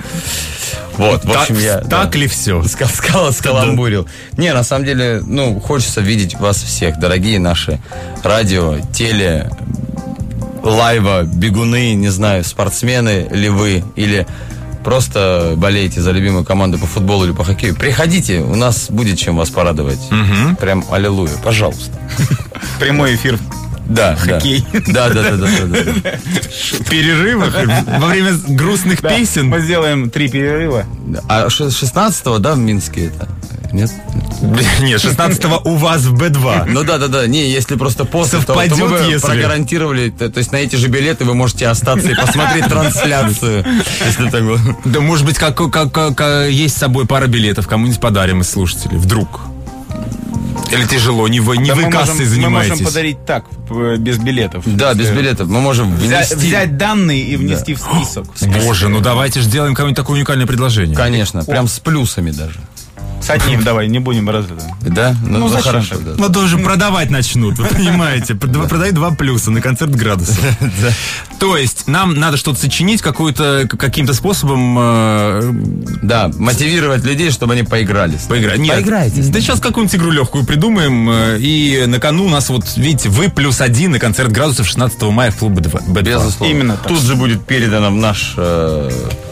Speaker 5: Вот, в
Speaker 3: Так-
Speaker 5: общем, я...
Speaker 3: так
Speaker 5: да,
Speaker 3: ли все?
Speaker 5: ска- скала- скаламбурил. Не, на самом деле, ну, хочется видеть вас всех, дорогие наши радио, теле, лайва, бегуны, не знаю, спортсмены ли вы, или просто болеете за любимую команду по футболу или по хоккею, приходите, у нас будет чем вас порадовать. Угу. Прям аллилуйя, пожалуйста.
Speaker 4: Прямой эфир.
Speaker 5: Да,
Speaker 4: хоккей.
Speaker 5: Да, да, да, да, да, да.
Speaker 3: В перерывах, во время грустных
Speaker 4: Да,
Speaker 3: песен.
Speaker 4: мы сделаем три перерыва.
Speaker 5: А шестнадцатого, да, в Минске это? Нет?
Speaker 3: Нет, шестнадцатого у вас в бэ два.
Speaker 5: Ну да, да, да. Не, если просто после, то,
Speaker 3: Совпадет,
Speaker 5: то мы бы
Speaker 3: если.
Speaker 5: прогарантировали. То, то есть на эти же билеты вы можете остаться и посмотреть трансляцию. Если так было.
Speaker 3: Да, может быть, как, как, как есть с собой пара билетов, кому-нибудь подарим из слушателей. Вдруг. Или тяжело, не вы, не
Speaker 4: Да
Speaker 3: вы
Speaker 4: мы
Speaker 3: кассой
Speaker 4: можем,
Speaker 3: занимаетесь.
Speaker 4: Мы можем подарить так, п- без билетов.
Speaker 5: Да, без билетов. Мы можем
Speaker 4: Взять,
Speaker 5: внести.
Speaker 4: взять данные и внести в список.
Speaker 3: Боже, ну давайте же сделаем какое-нибудь такое уникальное предложение.
Speaker 5: Конечно, прям с плюсами даже.
Speaker 4: С одним давай, не будем раз это.
Speaker 5: Да? Ну, ну
Speaker 4: зачем
Speaker 5: хорошо.
Speaker 4: так?
Speaker 5: Да.
Speaker 3: Ну, тоже продавать начнут, вы понимаете. Прод- Продают два плюса на концерт градусов. То есть, нам надо что-то сочинить, какую-то, каким-то способом э,
Speaker 5: Да, мотивировать людей, чтобы они поиграли.
Speaker 3: поиграть. Нет,
Speaker 5: Поиграйте.
Speaker 3: да сейчас какую-нибудь игру легкую придумаем. э, И на кону у нас, вот, видите, вы плюс один на концерт градусов шестнадцатого мая в клубе бэ два.
Speaker 5: Безусловно.
Speaker 4: Именно так.
Speaker 5: Тут же будет передано в наш... э,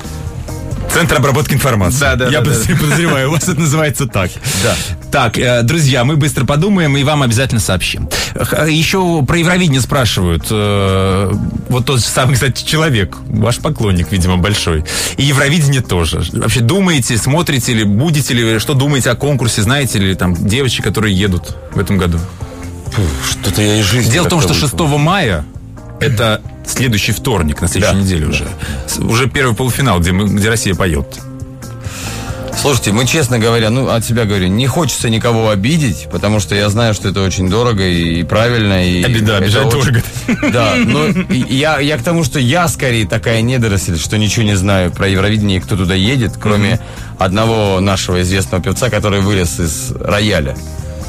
Speaker 3: Центр обработки информации.
Speaker 4: Да, да,
Speaker 3: Я
Speaker 4: да,
Speaker 3: подозр- подозреваю, у вас это называется так.
Speaker 5: Да.
Speaker 3: Так, э, друзья, мы быстро подумаем и вам обязательно сообщим. Х- Еще про Евровидение спрашивают. Э, Вот тот же самый, кстати, человек, ваш поклонник, видимо, большой. И Евровидение тоже. Вообще думаете, смотрите ли, будете ли, что думаете о конкурсе, знаете ли, там, девочки, которые едут в этом году?
Speaker 5: Что-то я из жизни.
Speaker 3: Дело в том, что
Speaker 5: как-то вышел.
Speaker 3: шестого мая это следующий вторник, на следующей
Speaker 5: Да,
Speaker 3: неделе уже. С- Уже первый полуфинал, где, мы, где Россия поет.
Speaker 5: Слушайте, мы, честно говоря, ну, от себя говорю, не хочется никого обидеть, потому что я знаю, что это очень дорого и, и правильно. И
Speaker 3: А беда,
Speaker 5: это
Speaker 3: обижать
Speaker 5: очень-
Speaker 3: дорого.
Speaker 5: Да, но и- я, я к тому, что я скорее такая недоросль, что ничего не знаю про Евровидение и кто туда едет, кроме одного нашего известного певца, который вылез из рояля.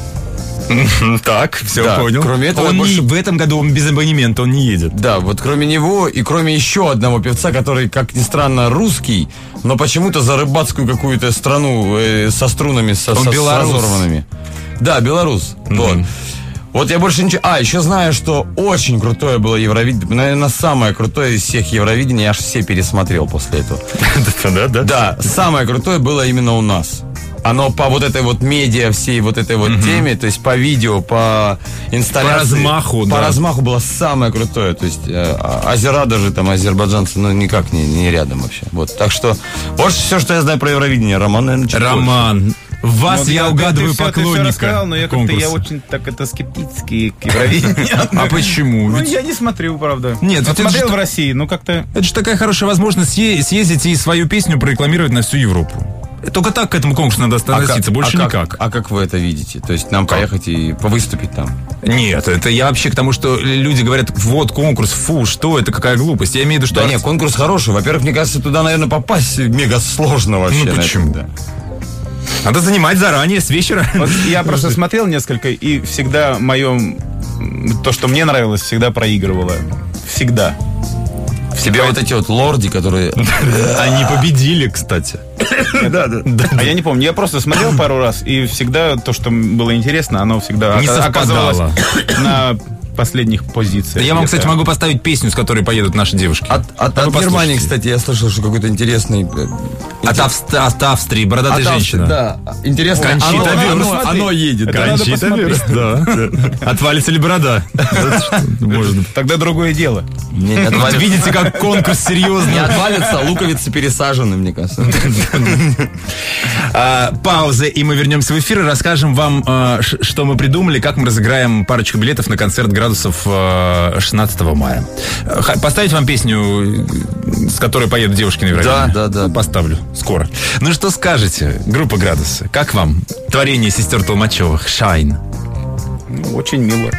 Speaker 3: Так, все,
Speaker 5: Да,
Speaker 3: понял.
Speaker 5: кроме этого
Speaker 3: Он не-
Speaker 5: больше-
Speaker 3: в этом году он без абонемента, он не едет.
Speaker 5: Да, вот кроме него и кроме еще одного певца, который, как ни странно, русский, но почему-то за рыбацкую какую-то страну э, со струнами, со,
Speaker 3: Он
Speaker 5: со- с
Speaker 3: белорус.
Speaker 5: разорванными. Да, белорус. Вот. Вот я больше ничего... А, еще знаю, что очень крутое было Евровидение. Наверное, самое крутое из всех Евровидений. Я аж все пересмотрел после этого.
Speaker 3: Да, да.
Speaker 5: Да, самое крутое было именно у нас. Оно по вот этой вот медиа, всей вот этой вот теме, то есть по видео, по инсталляции.
Speaker 3: По размаху,
Speaker 5: По
Speaker 3: да.
Speaker 5: размаху было самое крутое. То есть э, а- Азера даже, там, азербайджанцы, ну, никак не, не рядом вообще. Вот, так что, вот все, что я знаю про Евровидение. Роман, наверное, чуть
Speaker 3: Роман, в вас
Speaker 4: Ну,
Speaker 3: я
Speaker 4: ты-
Speaker 3: угадываю
Speaker 4: ты всё- ты всё
Speaker 3: поклонника
Speaker 4: рассказал, но я как-то
Speaker 3: конкурса.
Speaker 4: я очень так это скептически к Евровидению.
Speaker 3: А почему?
Speaker 4: Ну,
Speaker 3: Ведь
Speaker 4: я не смотрю, правда.
Speaker 3: Нет,
Speaker 4: Вот
Speaker 3: ведь это
Speaker 4: смотрел
Speaker 3: же-
Speaker 4: в России, ну как-то...
Speaker 3: Это же такая хорошая возможность съе- съездить и свою песню прорекламировать на всю Европу. Только так к этому конкурсу надо относиться, больше
Speaker 5: а
Speaker 3: никак.
Speaker 5: Как, а как вы это видите? То есть нам поехать и выступить там?
Speaker 3: Нет, это я вообще к тому, что люди говорят, вот конкурс, фу, что это, какая глупость. Я имею в виду, что...
Speaker 5: Да нет, конкурс хороший. Во-первых, мне кажется, туда, наверное, попасть мега сложно вообще.
Speaker 3: Ну,
Speaker 5: на
Speaker 3: почему?
Speaker 5: это, да.
Speaker 3: Надо занимать заранее, с вечера.
Speaker 4: Вот я просто смотрел несколько, и всегда мое... То, что мне нравилось, всегда проигрывало. Всегда.
Speaker 5: В себе вот эти вот лорди, которые...
Speaker 3: Они победили, кстати.
Speaker 4: Да, да. А я не помню, я просто смотрел пару раз, и всегда то, что было интересно, оно всегда
Speaker 3: Не
Speaker 4: ока-
Speaker 3: совпадало.
Speaker 4: оказывалось на последних позициях.
Speaker 3: Я вам,
Speaker 4: где-то.
Speaker 3: кстати, могу поставить песню, с которой поедут наши девушки.
Speaker 5: От, от,
Speaker 3: А вы
Speaker 5: от Германии,
Speaker 3: послушайте.
Speaker 5: кстати, я слышал, что какой-то интересный... э,
Speaker 3: От, Авст- от Австрии, бородатая
Speaker 5: от Австрии,
Speaker 3: женщина.
Speaker 5: Да, интересно.
Speaker 3: Кончита
Speaker 5: оно,
Speaker 3: Вюрст.
Speaker 5: оно, оно едет.
Speaker 4: Это надо
Speaker 3: Кончита
Speaker 4: посмотреть.
Speaker 3: Вюрст, да. Отвалится ли борода? Это что, можно.
Speaker 4: Тогда другое дело.
Speaker 5: Не, не
Speaker 3: Вот
Speaker 5: отвалится.
Speaker 3: видите, как конкурс
Speaker 5: Не
Speaker 3: серьезный.
Speaker 5: отвалится, луковицы пересажены, мне кажется.
Speaker 3: А, пауза, и мы вернемся в эфир и расскажем вам, а, ш- что мы придумали, как мы разыграем парочку билетов на концерт градусов а, шестнадцатого мая. Х- Поставить вам песню, с которой поедут девушки на Евровидение?
Speaker 5: Да, да, да.
Speaker 3: Поставлю скоро. Ну что скажете, группа «Градусы», как вам творение сестер Толмачевых «Shine»?
Speaker 4: Ну, очень мило.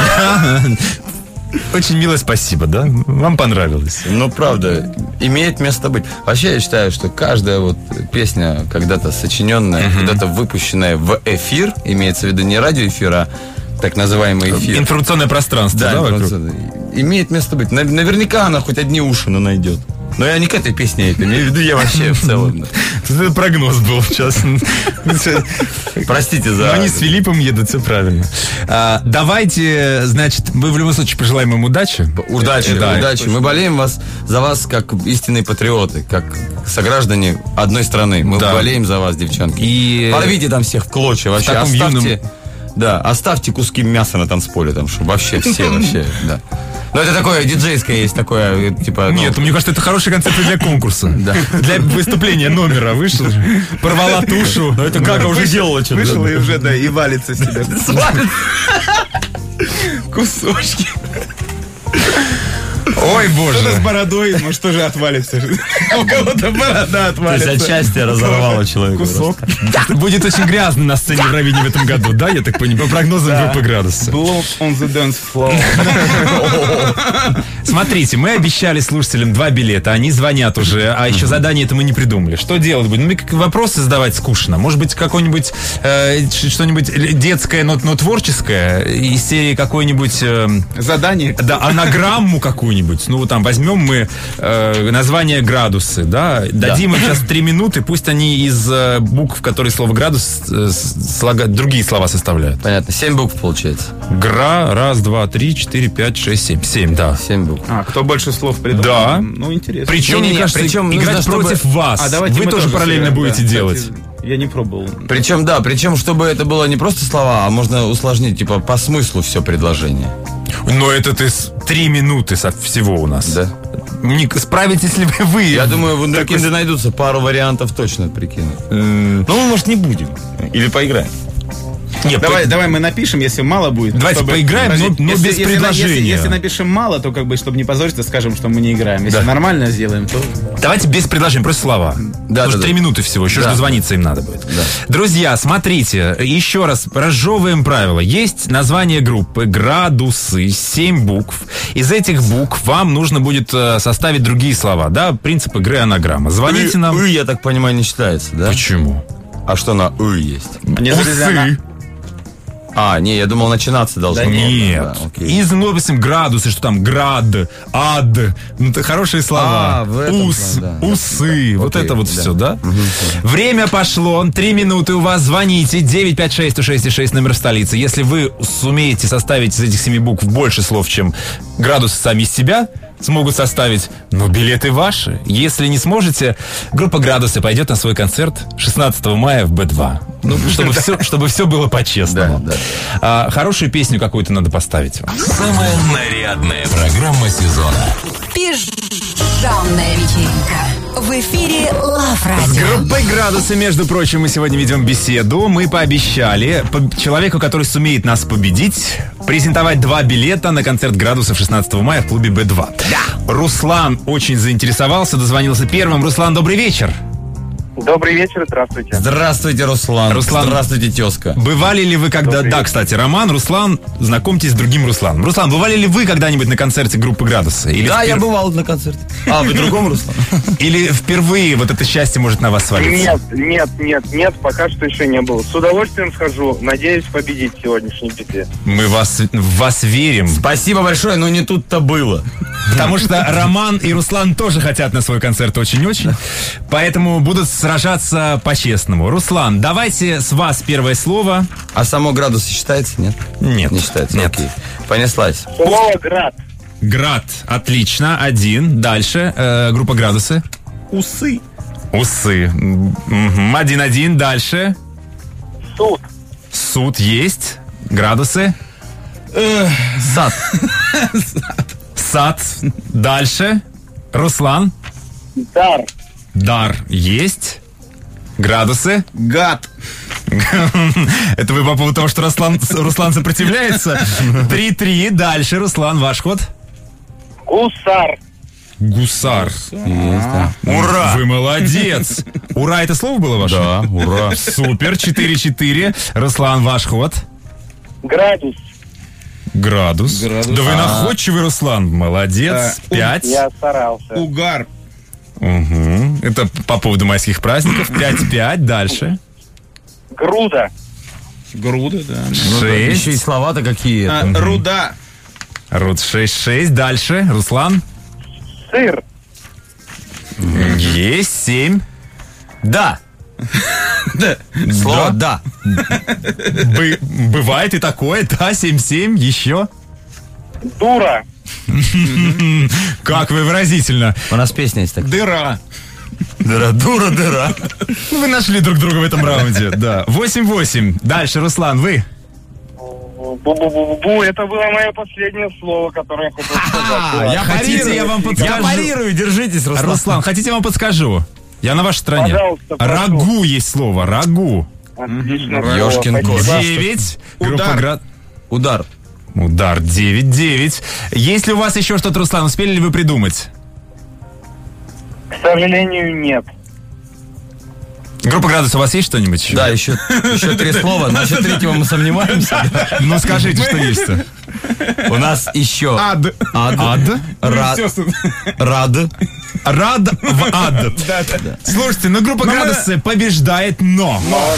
Speaker 3: Очень мило, спасибо, да? Вам понравилось?
Speaker 5: Ну, правда, имеет место быть. Вообще, я считаю, что каждая вот песня, когда-то сочиненная, когда-то выпущенная в эфир, имеется в виду не радиоэфир, а так называемый эфир.
Speaker 3: Информационное пространство, да,
Speaker 5: Да,
Speaker 3: вокруг?
Speaker 5: информационный. Имеет место быть. Нав- Наверняка она хоть одни уши, но найдет. Но я не к этой песне, это имею в виду, я вообще в целом.
Speaker 3: Это прогноз был сейчас.
Speaker 5: Простите за...
Speaker 3: Но они с Филиппом едут, все правильно. А, давайте, значит, мы в любом случае пожелаем им удачи.
Speaker 5: Удачи,
Speaker 3: Да,
Speaker 5: удачи. Мы болеем вас, за вас как истинные патриоты, как сограждане одной страны. Мы
Speaker 3: Да.
Speaker 5: болеем за вас, девчонки.
Speaker 3: И-
Speaker 5: Порвите там всех в клочья вообще.
Speaker 3: таком
Speaker 5: Оставьте,
Speaker 3: юном-
Speaker 5: да, оставьте куски мяса на танцполе, там, чтобы вообще все, вообще, да. Ну, это такое, диджейское есть такое, типа... ну,
Speaker 3: Нет, мне кажется, это хороший концепт для конкурса.
Speaker 5: Да.
Speaker 3: Для выступления номера. Вышел, порвала тушу.
Speaker 5: Ну, это как, уже делала что-то.
Speaker 4: Вышел и уже, да, и валится с тебя. Кусочки.
Speaker 3: Ой,
Speaker 4: Кто-то с
Speaker 3: боже.
Speaker 4: бородой, может, тоже отвалится. У кого-то борода
Speaker 5: То есть
Speaker 4: отвалится.
Speaker 5: от счастья разорвало человека.
Speaker 4: Кусок.
Speaker 3: Будет очень грязно на сцене Евровидения в этом году, да, я так понимаю, по прогнозам группы градуса.
Speaker 4: Blood on the dance floor.
Speaker 3: Смотрите, мы обещали слушателям два билета, они звонят уже, а еще задание это мы не придумали. Что делать будем? Ну, как вопросы задавать скучно. Может быть, какое-нибудь э, что-нибудь детское, но, но творческое, из серии какой-нибудь... э,
Speaker 4: Задание.
Speaker 3: Да, анаграмму какую-нибудь. Ну, вот там возьмем мы э, название градусы, да, дадим им сейчас три минуты, пусть они из э, букв, которые слово градус, э, слога- другие слова составляют.
Speaker 5: Понятно, семь букв получается.
Speaker 3: Гра, раз, два, три, четыре, пять, шесть, семь. Семь, да.
Speaker 5: Семь букв.
Speaker 4: А, кто больше слов придумал?
Speaker 3: Да.
Speaker 4: Ну, интересно.
Speaker 3: Причем,
Speaker 5: Не-не-не,
Speaker 3: мне кажется,
Speaker 5: причем нужно,
Speaker 3: играть
Speaker 5: чтобы-
Speaker 3: против вас.
Speaker 4: А давайте
Speaker 3: Вы
Speaker 4: мы
Speaker 3: тоже параллельно
Speaker 4: сыграем,
Speaker 3: будете
Speaker 4: да.
Speaker 3: делать.
Speaker 4: Кстати, я не пробовал.
Speaker 5: Причем, да, причем, чтобы это было не просто слова, а можно усложнить, типа, по смыслу все предложение.
Speaker 3: Но это ты с- три минуты со всего у нас.
Speaker 5: Да.
Speaker 3: Не, справитесь ли вы? вы
Speaker 5: Я думаю, в
Speaker 3: такой
Speaker 5: Вундеркинде найдутся пару вариантов точно прикинуть.
Speaker 3: М,
Speaker 5: Ну, мы, может, не будем. Или поиграем.
Speaker 3: Нет,
Speaker 4: Давай,
Speaker 3: по-
Speaker 4: давай мы напишем, если мало будет.
Speaker 3: Давайте
Speaker 4: чтобы-
Speaker 3: поиграем, но-
Speaker 4: Подожди,
Speaker 3: но
Speaker 4: если-
Speaker 3: без
Speaker 4: если на-
Speaker 3: предложения.
Speaker 4: Если, если напишем мало, то как бы, чтобы не позориться, скажем, что мы не играем. Если
Speaker 3: Да.
Speaker 4: нормально сделаем, то...
Speaker 3: Давайте без предложений, просто слова.
Speaker 5: Да,
Speaker 3: Потому что
Speaker 5: да,
Speaker 3: три
Speaker 5: да.
Speaker 3: минуты всего, еще
Speaker 5: Да.
Speaker 3: же дозвониться им надо будет. Друзья, смотрите, еще раз разжевываем правила. Есть название группы, градусы, семь букв. Из этих букв вам нужно будет э, составить другие слова, да, принцип игры анаграмма. Звоните
Speaker 5: «ы»,
Speaker 3: нам.
Speaker 5: «ы», я так понимаю, не считается, да?
Speaker 3: Почему?
Speaker 5: А что на «ы» есть?
Speaker 4: Не завязано.
Speaker 3: Усы.
Speaker 5: А, не, я думал, начинаться должно.
Speaker 4: Да
Speaker 5: было.
Speaker 3: Нет.
Speaker 5: Да, окей.
Speaker 3: И, ну, допустим, градусы, что там, град, ад. Ну, это хорошие слова.
Speaker 5: А, в этом
Speaker 3: Ус,
Speaker 5: плане, да.
Speaker 3: усы. Вот
Speaker 5: Окей,
Speaker 3: это вот
Speaker 5: да.
Speaker 3: все, да? Время пошло. Три минуты у вас. Звоните. девять пять шесть сто шесть шесть, номер столицы. Если вы сумеете составить из этих семи букв больше слов, чем градусы сами из себя смогут составить, ну, билеты ваши. Если не сможете, группа «Градусы» пойдет на свой концерт шестнадцатого мая в Бэ два. Ну, чтобы все, чтобы все было по-честному.
Speaker 5: Да, да.
Speaker 3: А, хорошую песню какую-то надо поставить.
Speaker 1: Самая нарядная программа сезона.
Speaker 2: Пижамная вечеринка. В эфире Лав
Speaker 3: С
Speaker 2: Радио.
Speaker 3: группой «Градусы», между прочим, мы сегодня ведем беседу. Мы пообещали по- человеку, который сумеет нас победить, презентовать два билета на концерт «Градусов» шестнадцатого мая в клубе Бэ два. Да. Руслан очень заинтересовался, дозвонился первым. Руслан, добрый вечер.
Speaker 6: Добрый вечер, здравствуйте.
Speaker 5: Здравствуйте, Руслан.
Speaker 3: Руслан.
Speaker 5: Здравствуйте, тезка.
Speaker 3: Бывали ли вы когда...
Speaker 6: Добрый
Speaker 3: Да,
Speaker 6: вечер.
Speaker 3: кстати, Роман, Руслан, знакомьтесь с другим Русланом. Руслан, бывали ли вы когда-нибудь на концерте группы «Градусы»? Или,
Speaker 5: Да, я
Speaker 3: впер-
Speaker 5: бывал на концерте. А, вы другом, Руслан?
Speaker 3: Или впервые вот это счастье может на вас свалиться?
Speaker 6: Нет, нет, нет, нет, пока что еще не было. С удовольствием схожу, надеюсь победить в сегодняшней битве.
Speaker 3: Мы вас, в вас верим.
Speaker 5: Спасибо большое, но не тут-то было.
Speaker 3: Потому что Роман и Руслан тоже хотят на свой концерт очень-очень. Поэтому будут сражаться по-честному. Руслан, давайте с вас первое слово.
Speaker 5: А само градусы считается, нет?
Speaker 3: Нет.
Speaker 5: Не считается,
Speaker 3: Нет.
Speaker 5: окей. Понеслась.
Speaker 6: Слово «град».
Speaker 3: Град. Отлично. Один. Дальше. Э, группа «Градусы».
Speaker 4: Усы.
Speaker 3: Усы. Мгм. Один-один. Дальше.
Speaker 6: Суд.
Speaker 3: Суд есть. Градусы.
Speaker 5: Сад.
Speaker 3: Сад. Дальше. Руслан.
Speaker 6: Дар.
Speaker 3: Дар есть. Градусы.
Speaker 4: Гад.
Speaker 3: Это вы по поводу того, что Руслан, Руслан сопротивляется? Три-три. Дальше. Руслан, ваш ход.
Speaker 6: Гусар.
Speaker 3: Гусар.
Speaker 5: Ура!
Speaker 3: Вы молодец. Ура, это слово было ваше?
Speaker 5: Да, ура.
Speaker 3: Супер. Четыре-четыре. Руслан, ваш ход.
Speaker 6: Градус.
Speaker 3: Градус.
Speaker 4: Градус.
Speaker 3: Да вы
Speaker 5: А.
Speaker 3: находчивый, Руслан. Молодец.
Speaker 4: А,
Speaker 3: Пять.
Speaker 6: Я старался.
Speaker 4: Угар.
Speaker 3: Угу. Это по поводу майских праздников. Пять-пять. Дальше.
Speaker 6: Груда.
Speaker 4: Груда, да.
Speaker 5: Еще и
Speaker 3: Шесть.
Speaker 5: слова-то какие.
Speaker 4: А, руда.
Speaker 3: Рут шесть-шесть. Дальше. Руслан.
Speaker 6: Сыр.
Speaker 3: Есть семь.
Speaker 5: Да. Слово «да».
Speaker 3: Бы- бывает и такое, да, семь-семь, еще.
Speaker 6: Дура.
Speaker 3: Как вы выразительно.
Speaker 5: У нас песня есть такая.
Speaker 3: Дыра.
Speaker 5: Дыра, дура, дыра.
Speaker 3: Ну, вы нашли друг друга в этом раунде, да. восемь-восемь. Дальше, Руслан, вы.
Speaker 6: Бу-бу-бу-бу, это было мое последнее слово, которое я хотел сказать.
Speaker 3: Я хотите, я вам
Speaker 5: Я
Speaker 3: подскажу.
Speaker 5: парирую, держитесь, Руслан.
Speaker 3: Руслан, хотите, я вам подскажу? Я на вашей стороне.
Speaker 6: Пожалуйста, прошу.
Speaker 3: Рагу есть слово, рагу.
Speaker 6: Отлично.
Speaker 5: Ёшкин
Speaker 6: Спасибо.
Speaker 5: кот.
Speaker 3: Девять. Группа
Speaker 4: Удар.
Speaker 3: Град-
Speaker 5: Удар.
Speaker 3: Удар девять-девять. Есть ли у вас еще что-то, Руслан? Успели ли вы придумать?
Speaker 6: К сожалению, нет.
Speaker 3: Группа Градус, у вас есть что-нибудь еще?
Speaker 5: Да, еще, еще три слова. Насчет третьего мы сомневаемся.
Speaker 3: Ну скажите, что есть-то.
Speaker 5: У нас еще
Speaker 4: Ад.
Speaker 5: ад,
Speaker 3: Ад?
Speaker 5: рад, рад.
Speaker 3: Рад в ад. Слушайте, ну группа Градусы побеждает, но...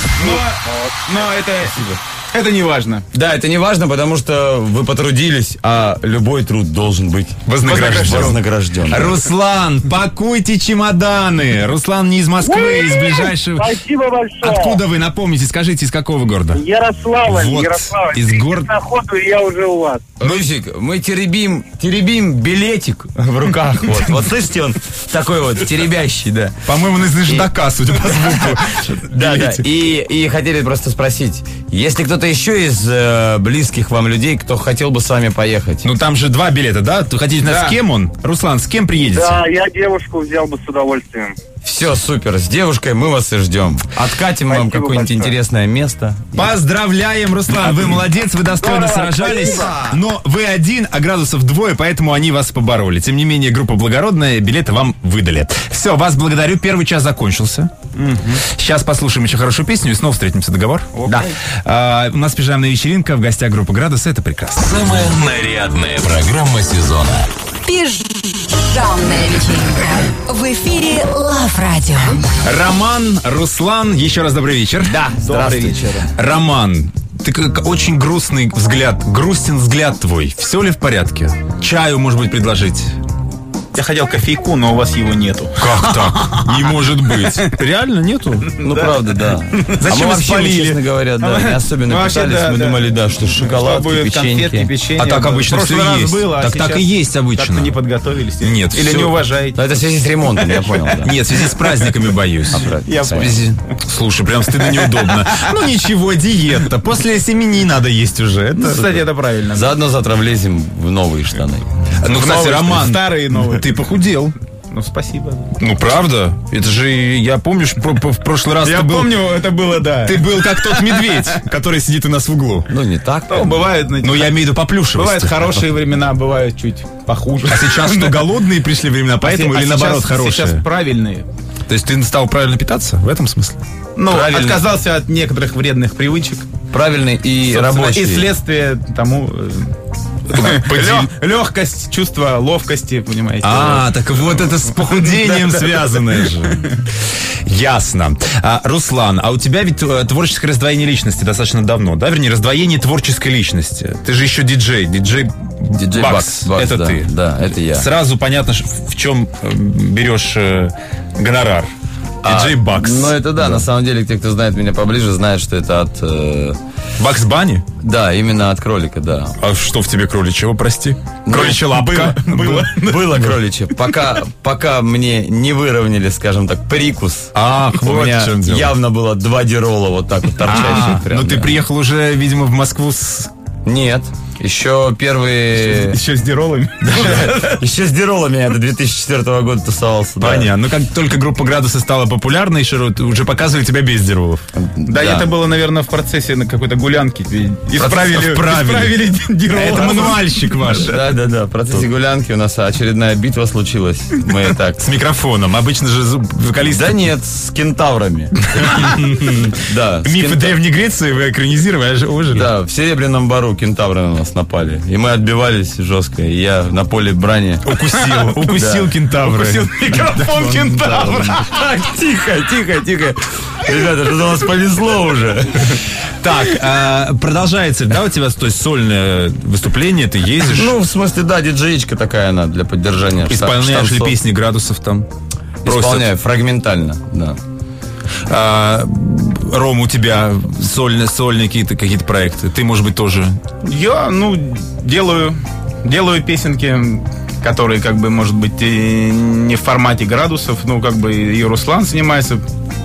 Speaker 4: Но это, это не важно.
Speaker 5: Да, это не важно, потому что вы потрудились, а любой труд должен быть
Speaker 3: Вознагражден.
Speaker 5: вознагражден.
Speaker 3: Руслан, пакуйте чемоданы. Руслан не из Москвы, из ближайшего...
Speaker 6: Спасибо большое.
Speaker 3: Откуда вы, напомните, скажите, из какого города?
Speaker 6: Ярославль,
Speaker 3: Вот,
Speaker 6: Ярославль.
Speaker 3: из гор-
Speaker 6: На охоту, и я уже у вас.
Speaker 5: Русик, мы теребим, теребим билетик в руках. Вот, вот слышите, он такой вот теребящий, да.
Speaker 3: По-моему, он из наждака, судя по звуку.
Speaker 5: Да, да.
Speaker 3: Билетик.
Speaker 5: И, и хотели просто спросить, есть ли кто-то еще из э, близких вам людей, кто хотел бы с вами поехать?
Speaker 3: Ну там же два билета, да? Вы хотите знать,
Speaker 4: Да.
Speaker 3: с кем он? Руслан, с кем приедете?
Speaker 6: Да, я девушку взял бы с удовольствием.
Speaker 5: Все, супер. С девушкой мы вас и ждем. Откатим вам
Speaker 6: Спасибо
Speaker 5: какое-нибудь
Speaker 6: большое.
Speaker 5: интересное место.
Speaker 3: Поздравляем, Руслан, вы молодец, вы достойно
Speaker 6: Здорово,
Speaker 3: сражались.
Speaker 6: спасибо.
Speaker 3: Но вы один, а градусов двое, поэтому они вас побороли. Тем не менее, группа Благородная, билеты вам выдали. Все, вас благодарю, первый час закончился. Сейчас послушаем еще хорошую песню и снова встретимся. Договор? Да. А, у нас пижамная вечеринка, в гостях группа Градус, это прекрасно.
Speaker 1: Самая нарядная программа сезона.
Speaker 2: Пижамная вечеринка. В эфире Лав Радио.
Speaker 3: Роман, Руслан, еще раз добрый вечер.
Speaker 5: Да, здравствуйте.
Speaker 3: Роман, ты как очень грустный взгляд, грустен взгляд твой. Все ли в порядке? Чаю, может быть, предложить?
Speaker 4: Я хотел кофейку, но у вас его нету.
Speaker 3: Как так? Не может быть. Реально нету?
Speaker 5: Ну, правда, да.
Speaker 3: Зачем
Speaker 5: а мы вообще,
Speaker 3: спалили?
Speaker 5: честно говоря, да, не особенно
Speaker 4: Ну, вообще,
Speaker 5: питались.
Speaker 4: да,
Speaker 5: Мы
Speaker 4: да.
Speaker 5: думали, да, что шоколадки,
Speaker 4: Будет конфетки,
Speaker 5: печеньки.
Speaker 4: печенье.
Speaker 3: А так обычно
Speaker 4: В прошлый
Speaker 3: все
Speaker 4: раз
Speaker 3: есть.
Speaker 4: было, а
Speaker 3: Так так
Speaker 4: сейчас
Speaker 3: и есть обычно.
Speaker 4: Как-то не подготовились.
Speaker 3: Нет,
Speaker 4: Или
Speaker 3: всё.
Speaker 4: не уважаете.
Speaker 5: Но это в связи с ремонтом, я понял, да.
Speaker 3: Нет, в связи с праздниками боюсь.
Speaker 4: Я
Speaker 3: В
Speaker 4: понял.
Speaker 3: связи... Слушай, прям стыдно неудобно. Ну ничего, диета. После семи не надо есть уже. Это...
Speaker 4: Кстати, это правильно.
Speaker 5: Заодно завтра влезем в новые штаны.
Speaker 3: Ну, кстати,
Speaker 4: Новые,
Speaker 3: Роман,
Speaker 4: старые и новые.
Speaker 3: ты похудел.
Speaker 4: Ну, спасибо.
Speaker 3: Ну, правда? Это же, я помню, ж, про- про- в прошлый раз
Speaker 4: Я
Speaker 3: ты был...
Speaker 4: помню, это было, да.
Speaker 3: Ты был как тот медведь, который сидит у нас в углу.
Speaker 5: Ну, не так.
Speaker 4: Ну, бывает, знаете,
Speaker 3: Ну, я имею в виду по плюшевости.
Speaker 4: бывают хорошие времена, бывают чуть похуже.
Speaker 3: А сейчас что, голодные пришли времена, поэтому
Speaker 4: А
Speaker 3: или
Speaker 4: сейчас-
Speaker 3: наоборот хорошие?
Speaker 4: Сейчас правильные.
Speaker 3: То есть ты стал правильно питаться в этом смысле?
Speaker 4: Ну,
Speaker 5: Правильно.
Speaker 4: отказался от некоторых вредных привычек.
Speaker 5: Правильный и
Speaker 4: Собственно,
Speaker 5: рабочий.
Speaker 4: И следствие тому... Легкость, чувство ловкости, понимаете.
Speaker 3: А, так вот это с похудением связанное же. Ясно. А, Руслан, а у тебя ведь э, творческое раздвоение личности достаточно давно, да? Вернее, раздвоение творческой личности. Ты же еще диджей, диджей
Speaker 5: Диджей
Speaker 3: Бакс.
Speaker 5: Бакс. Бакс,
Speaker 3: Это
Speaker 5: да.
Speaker 3: ты.
Speaker 5: Да, это я.
Speaker 3: Сразу понятно, ш- в чем э, берешь э, гонорар. Диджей Бакс.
Speaker 5: Ну, это да, на самом деле, те, кто знает меня поближе, знают, что это от... э,
Speaker 3: Бакс Банни?
Speaker 5: да, именно от кролика, да.
Speaker 3: А что в тебе кроличьего, прости?
Speaker 5: Ну,
Speaker 3: Кроличья лапка?
Speaker 5: Было, было кроличье. Пока, пока мне не выровняли, скажем так, прикус.
Speaker 3: Ах,
Speaker 5: У
Speaker 3: вот
Speaker 5: меня
Speaker 3: в чем дело.
Speaker 5: явно было два дирола вот так вот торчащих.
Speaker 3: А,
Speaker 5: прям,
Speaker 3: ну ты
Speaker 5: да.
Speaker 3: приехал уже, видимо, в Москву с...
Speaker 5: Нет, еще первые...
Speaker 4: Еще с диролами.
Speaker 5: Еще с диролами я до две тысячи четвёртого года тусовался. да.
Speaker 3: Понятно. Ну, как только группа «Градусы» стала популярной, широко, уже показывали тебя без диролов.
Speaker 4: Да, это было, наверное, в процессе на какой-то гулянки. Исправили,
Speaker 3: Вправили.
Speaker 4: исправили дирол.
Speaker 3: Это мануальщик ваш.
Speaker 5: Да, да, да. В процессе гулянки у нас очередная битва случилась. Мы так...
Speaker 3: С микрофоном. Обычно же зуб- вокалисты...
Speaker 5: Да нет, с кентаврами. Да. с
Speaker 3: Мифы
Speaker 5: кента-
Speaker 3: Древней Греции вы экранизировали, а же ожили.
Speaker 5: Да, в Серебряном Бару кентавры на нас напали. И мы отбивались жестко. И я на поле брани...
Speaker 3: Укусил, укусил
Speaker 5: Да.
Speaker 3: кентавры.
Speaker 4: Укусил микрофон кентавра.
Speaker 5: Так, тихо, тихо, тихо. Ребята, что-то у нас повезло уже.
Speaker 3: Так, а, продолжается, да, у тебя то есть, сольное выступление, ты ездишь,
Speaker 5: Ну, в смысле, да, диджеечка такая она для поддержания. шта-
Speaker 3: исполняешь ли
Speaker 5: штамцов.
Speaker 3: песни «Градусов» там? Просят.
Speaker 5: Исполняю фрагментально, да.
Speaker 3: А, Ром, у тебя сольные, сольные какие-то, какие-то проекты? Ты, может быть, тоже?
Speaker 4: Я, ну, делаю, делаю песенки, которые, как бы, может быть, и не в формате градусов, ну, как бы, и Руслан занимается.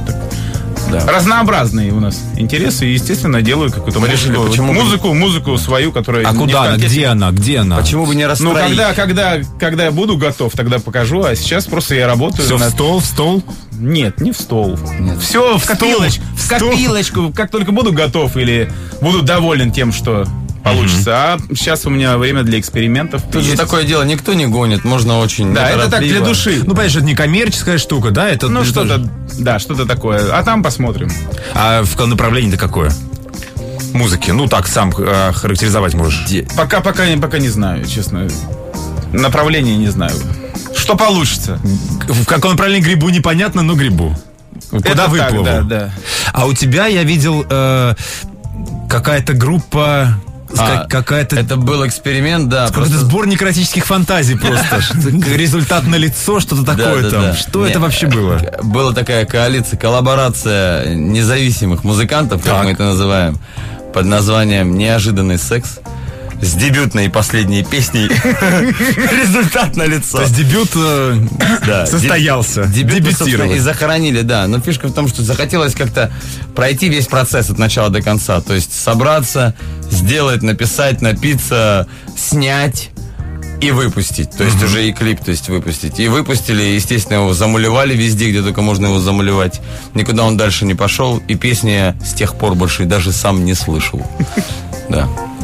Speaker 4: Да. Разнообразные у нас интересы, и, естественно, делаю какую-то
Speaker 5: решили,
Speaker 4: музыку,
Speaker 5: почему
Speaker 4: музыку, бы... музыку свою, которая...
Speaker 3: А куда она? Где она? Где она?
Speaker 5: Почему бы не расстроить?
Speaker 4: Ну, когда, когда, когда я буду готов, тогда покажу, а сейчас просто я работаю...
Speaker 3: Все
Speaker 4: над...
Speaker 3: в стол, в стол?
Speaker 4: Нет, не в стол.
Speaker 5: Нет.
Speaker 4: Все в,
Speaker 3: в
Speaker 4: копилочку, в, в копилочку, как только буду готов или буду доволен тем, что получится. Mm-hmm. А сейчас у меня время для экспериментов.
Speaker 5: Тут же такое дело, никто не гонит, можно очень...
Speaker 4: Да, это так для души.
Speaker 3: Ну, понятно, это не коммерческая штука, да? Это,
Speaker 4: ну,
Speaker 3: это
Speaker 4: что-то,
Speaker 3: же...
Speaker 4: да, что-то такое. А там посмотрим.
Speaker 3: А в направлении-то какое? Музыки? Ну, так, сам э, характеризовать можешь.
Speaker 5: Де...
Speaker 4: Пока, пока, пока не знаю, честно. Направление не знаю. Что получится?
Speaker 3: В каком направлении грибу непонятно, но грибу. Куда
Speaker 4: это
Speaker 3: выплыву?
Speaker 4: Так, да, да.
Speaker 3: А у тебя, я видел, э, какая-то группа...
Speaker 5: А,
Speaker 3: какая-то...
Speaker 5: Это был эксперимент, да.
Speaker 3: Какой-то
Speaker 5: просто...
Speaker 3: сборник эротических фантазий просто. Результат на лицо, что-то такое там. Что это вообще было?
Speaker 5: Была такая коалиция, коллаборация независимых музыкантов, как мы это называем, под названием «Неожиданный секс». С дебютной последней песней результат на лицо.
Speaker 3: То есть дебют э, да, состоялся.
Speaker 5: Дебютировали. И захоронили, да. Но фишка в том, что захотелось как-то пройти весь процесс от начала до конца. То есть собраться, сделать, написать, напиться, снять и выпустить. То есть uh-huh. уже и клип, то есть выпустить. И выпустили, естественно, его замулевали везде, где только можно его замулевать. Никуда он дальше не пошел. И песни с тех пор больше даже сам не слышал. Да.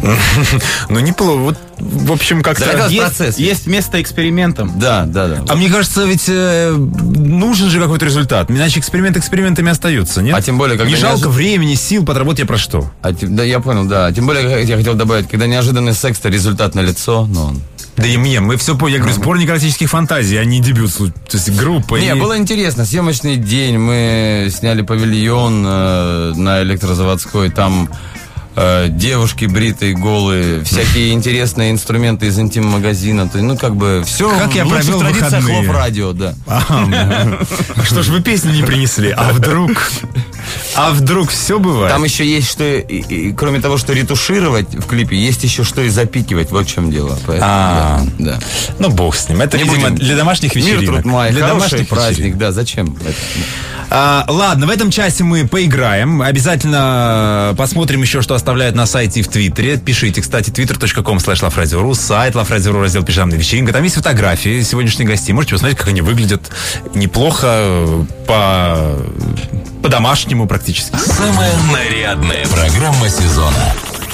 Speaker 3: Ну, неплохо. Вот, в общем, как-то...
Speaker 4: Да, есть, есть место экспериментам.
Speaker 5: Да, да, да.
Speaker 3: А мне кажется, ведь э, нужен же какой-то результат. Иначе эксперименты экспериментами остаются, нет?
Speaker 5: А тем более, когда...
Speaker 3: Не жалко
Speaker 5: неожид...
Speaker 3: времени, сил, подработать я про что?
Speaker 5: А, да, я понял, да. Тем более, я хотел добавить, когда неожиданный секс-то результат на лицо, но он...
Speaker 3: Да и мне, мы все поняли. Я говорю, сборник эротических фантазий, а не дебют. То есть группа.
Speaker 5: Не,
Speaker 3: и...
Speaker 5: было интересно. Съемочный день. Мы сняли павильон э, на Электрозаводской. Там э, девушки бритые, голые, всякие интересные инструменты из интим-магазина. То, ну, как бы все
Speaker 3: как я
Speaker 5: в лучших
Speaker 3: провел
Speaker 5: традициях
Speaker 3: выходные.
Speaker 5: Лов-радио, да.
Speaker 3: Что ж, вы песни не принесли? А вдруг? А вдруг все бывает?
Speaker 5: Там еще есть что, и, и, кроме того, что ретушировать в клипе, есть еще что и запикивать. Вот в чем дело. Поэтому,
Speaker 3: А,
Speaker 5: да, да.
Speaker 3: Ну, бог с ним. Это,
Speaker 5: Не
Speaker 3: видимо,
Speaker 5: будем.
Speaker 3: для домашних
Speaker 5: Мир,
Speaker 3: вечеринок.
Speaker 5: труд, май.
Speaker 3: Для
Speaker 5: Хороший
Speaker 3: домашних
Speaker 5: праздник,
Speaker 3: вечеринок.
Speaker 5: да, зачем это?
Speaker 3: А, ладно, в этом часе мы поиграем. Обязательно посмотрим еще, что оставляют на сайте и в Твиттере. Пишите, кстати, twitter точка com слэш лаврадио.ру, сайт лаврадио.ру, раздел «Пижамная вечеринка». Там есть фотографии сегодняшних гостей. Можете посмотреть, как они выглядят неплохо, по... по-домашнему практически.
Speaker 1: Самая нарядная программа сезона.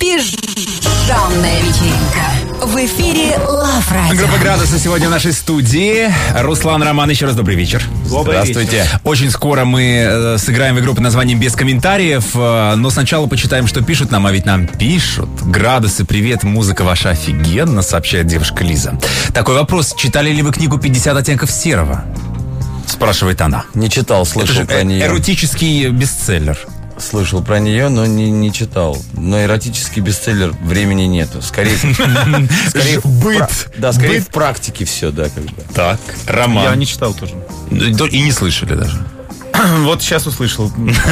Speaker 2: Пижамная вечеринка. В эфире Лав Радио.
Speaker 3: Группа «Градусы» сегодня в нашей студии. Руслан, Роман, еще раз добрый вечер.
Speaker 4: Добрый
Speaker 3: Здравствуйте.
Speaker 4: вечер.
Speaker 3: Очень скоро мы э, сыграем в игру под названием «Без комментариев», э, но сначала почитаем, что пишут нам, а ведь нам пишут. «Градусы, привет, музыка ваша офигенно», сообщает девушка Лиза. Такой вопрос. Читали ли вы книгу «пятьдесят оттенков серого»? Спрашивает она.
Speaker 5: Не читал, слышал
Speaker 3: Это же
Speaker 5: про нее.
Speaker 3: эротический бестселлер.
Speaker 5: Слышал про нее, но не, не читал. Но эротический бестселлер времени нету. Скорее, скорее
Speaker 3: Быт.
Speaker 5: Да, скорее
Speaker 3: Быт.
Speaker 5: в практике все, да, как бы.
Speaker 3: Так, Роман.
Speaker 4: Я не читал тоже.
Speaker 3: И не слышали даже.
Speaker 4: Вот сейчас услышал.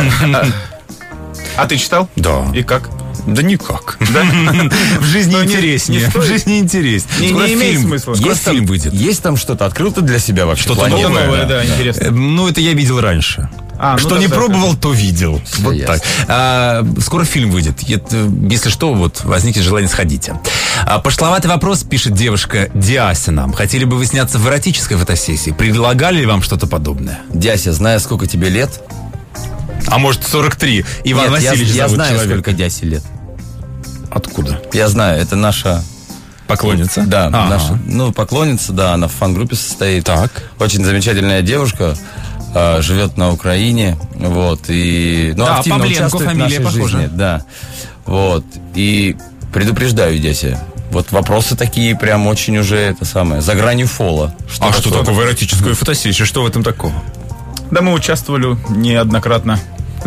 Speaker 4: А ты читал?
Speaker 3: Да.
Speaker 4: И как?
Speaker 3: Да никак. В жизни
Speaker 4: Ну, не-
Speaker 3: интереснее.
Speaker 4: не
Speaker 3: В
Speaker 4: стоит.
Speaker 3: жизни интереснее.
Speaker 4: Не-
Speaker 3: Скоро
Speaker 4: не имеет
Speaker 3: фильм-
Speaker 4: смысла.
Speaker 3: Скоро
Speaker 5: Есть там-
Speaker 3: фильм выйдет.
Speaker 5: Есть там что-то? Открыл ты для себя вообще?
Speaker 3: Что-то
Speaker 5: планету?
Speaker 3: новое,
Speaker 4: Новое,
Speaker 3: да.
Speaker 4: да, интересно.
Speaker 3: Э, Ну, это я видел раньше.
Speaker 4: А, ну
Speaker 3: Что
Speaker 4: да,
Speaker 3: не
Speaker 4: да,
Speaker 3: пробовал, то видел. Вот
Speaker 5: ясно.
Speaker 3: так. А, скоро фильм выйдет. Это, если что, вот возникнет желание, сходите. А, пошловатый вопрос, пишет девушка Диася нам. Хотели бы вы сняться в эротической фотосессии? Предлагали ли вам что-то подобное?
Speaker 5: Дяся, зная, сколько тебе лет?
Speaker 3: А может, сорок три? Иван
Speaker 5: Нет, я,
Speaker 3: Васильевич
Speaker 5: я
Speaker 3: зовут
Speaker 5: знаю,
Speaker 3: человека.
Speaker 5: сколько Дясе лет.
Speaker 3: Откуда?
Speaker 5: Я знаю, это наша...
Speaker 3: Поклонница?
Speaker 5: Да,
Speaker 3: Ага.
Speaker 5: наша, ну, поклонница, да, она в фан-группе состоит.
Speaker 3: Так.
Speaker 5: Очень замечательная девушка, э, живет на Украине, вот, и, ну,
Speaker 3: Да,
Speaker 5: активно
Speaker 3: Павленко,
Speaker 5: участвует в
Speaker 3: фамилия
Speaker 5: нашей
Speaker 3: похожа.
Speaker 5: жизни, да, вот, и предупреждаю, Дяся, вот вопросы такие прям очень уже, это самое, за гранью фола.
Speaker 3: А что такое в эротической фотосессии? Что в этом такого?
Speaker 4: Да, мы участвовали неоднократно.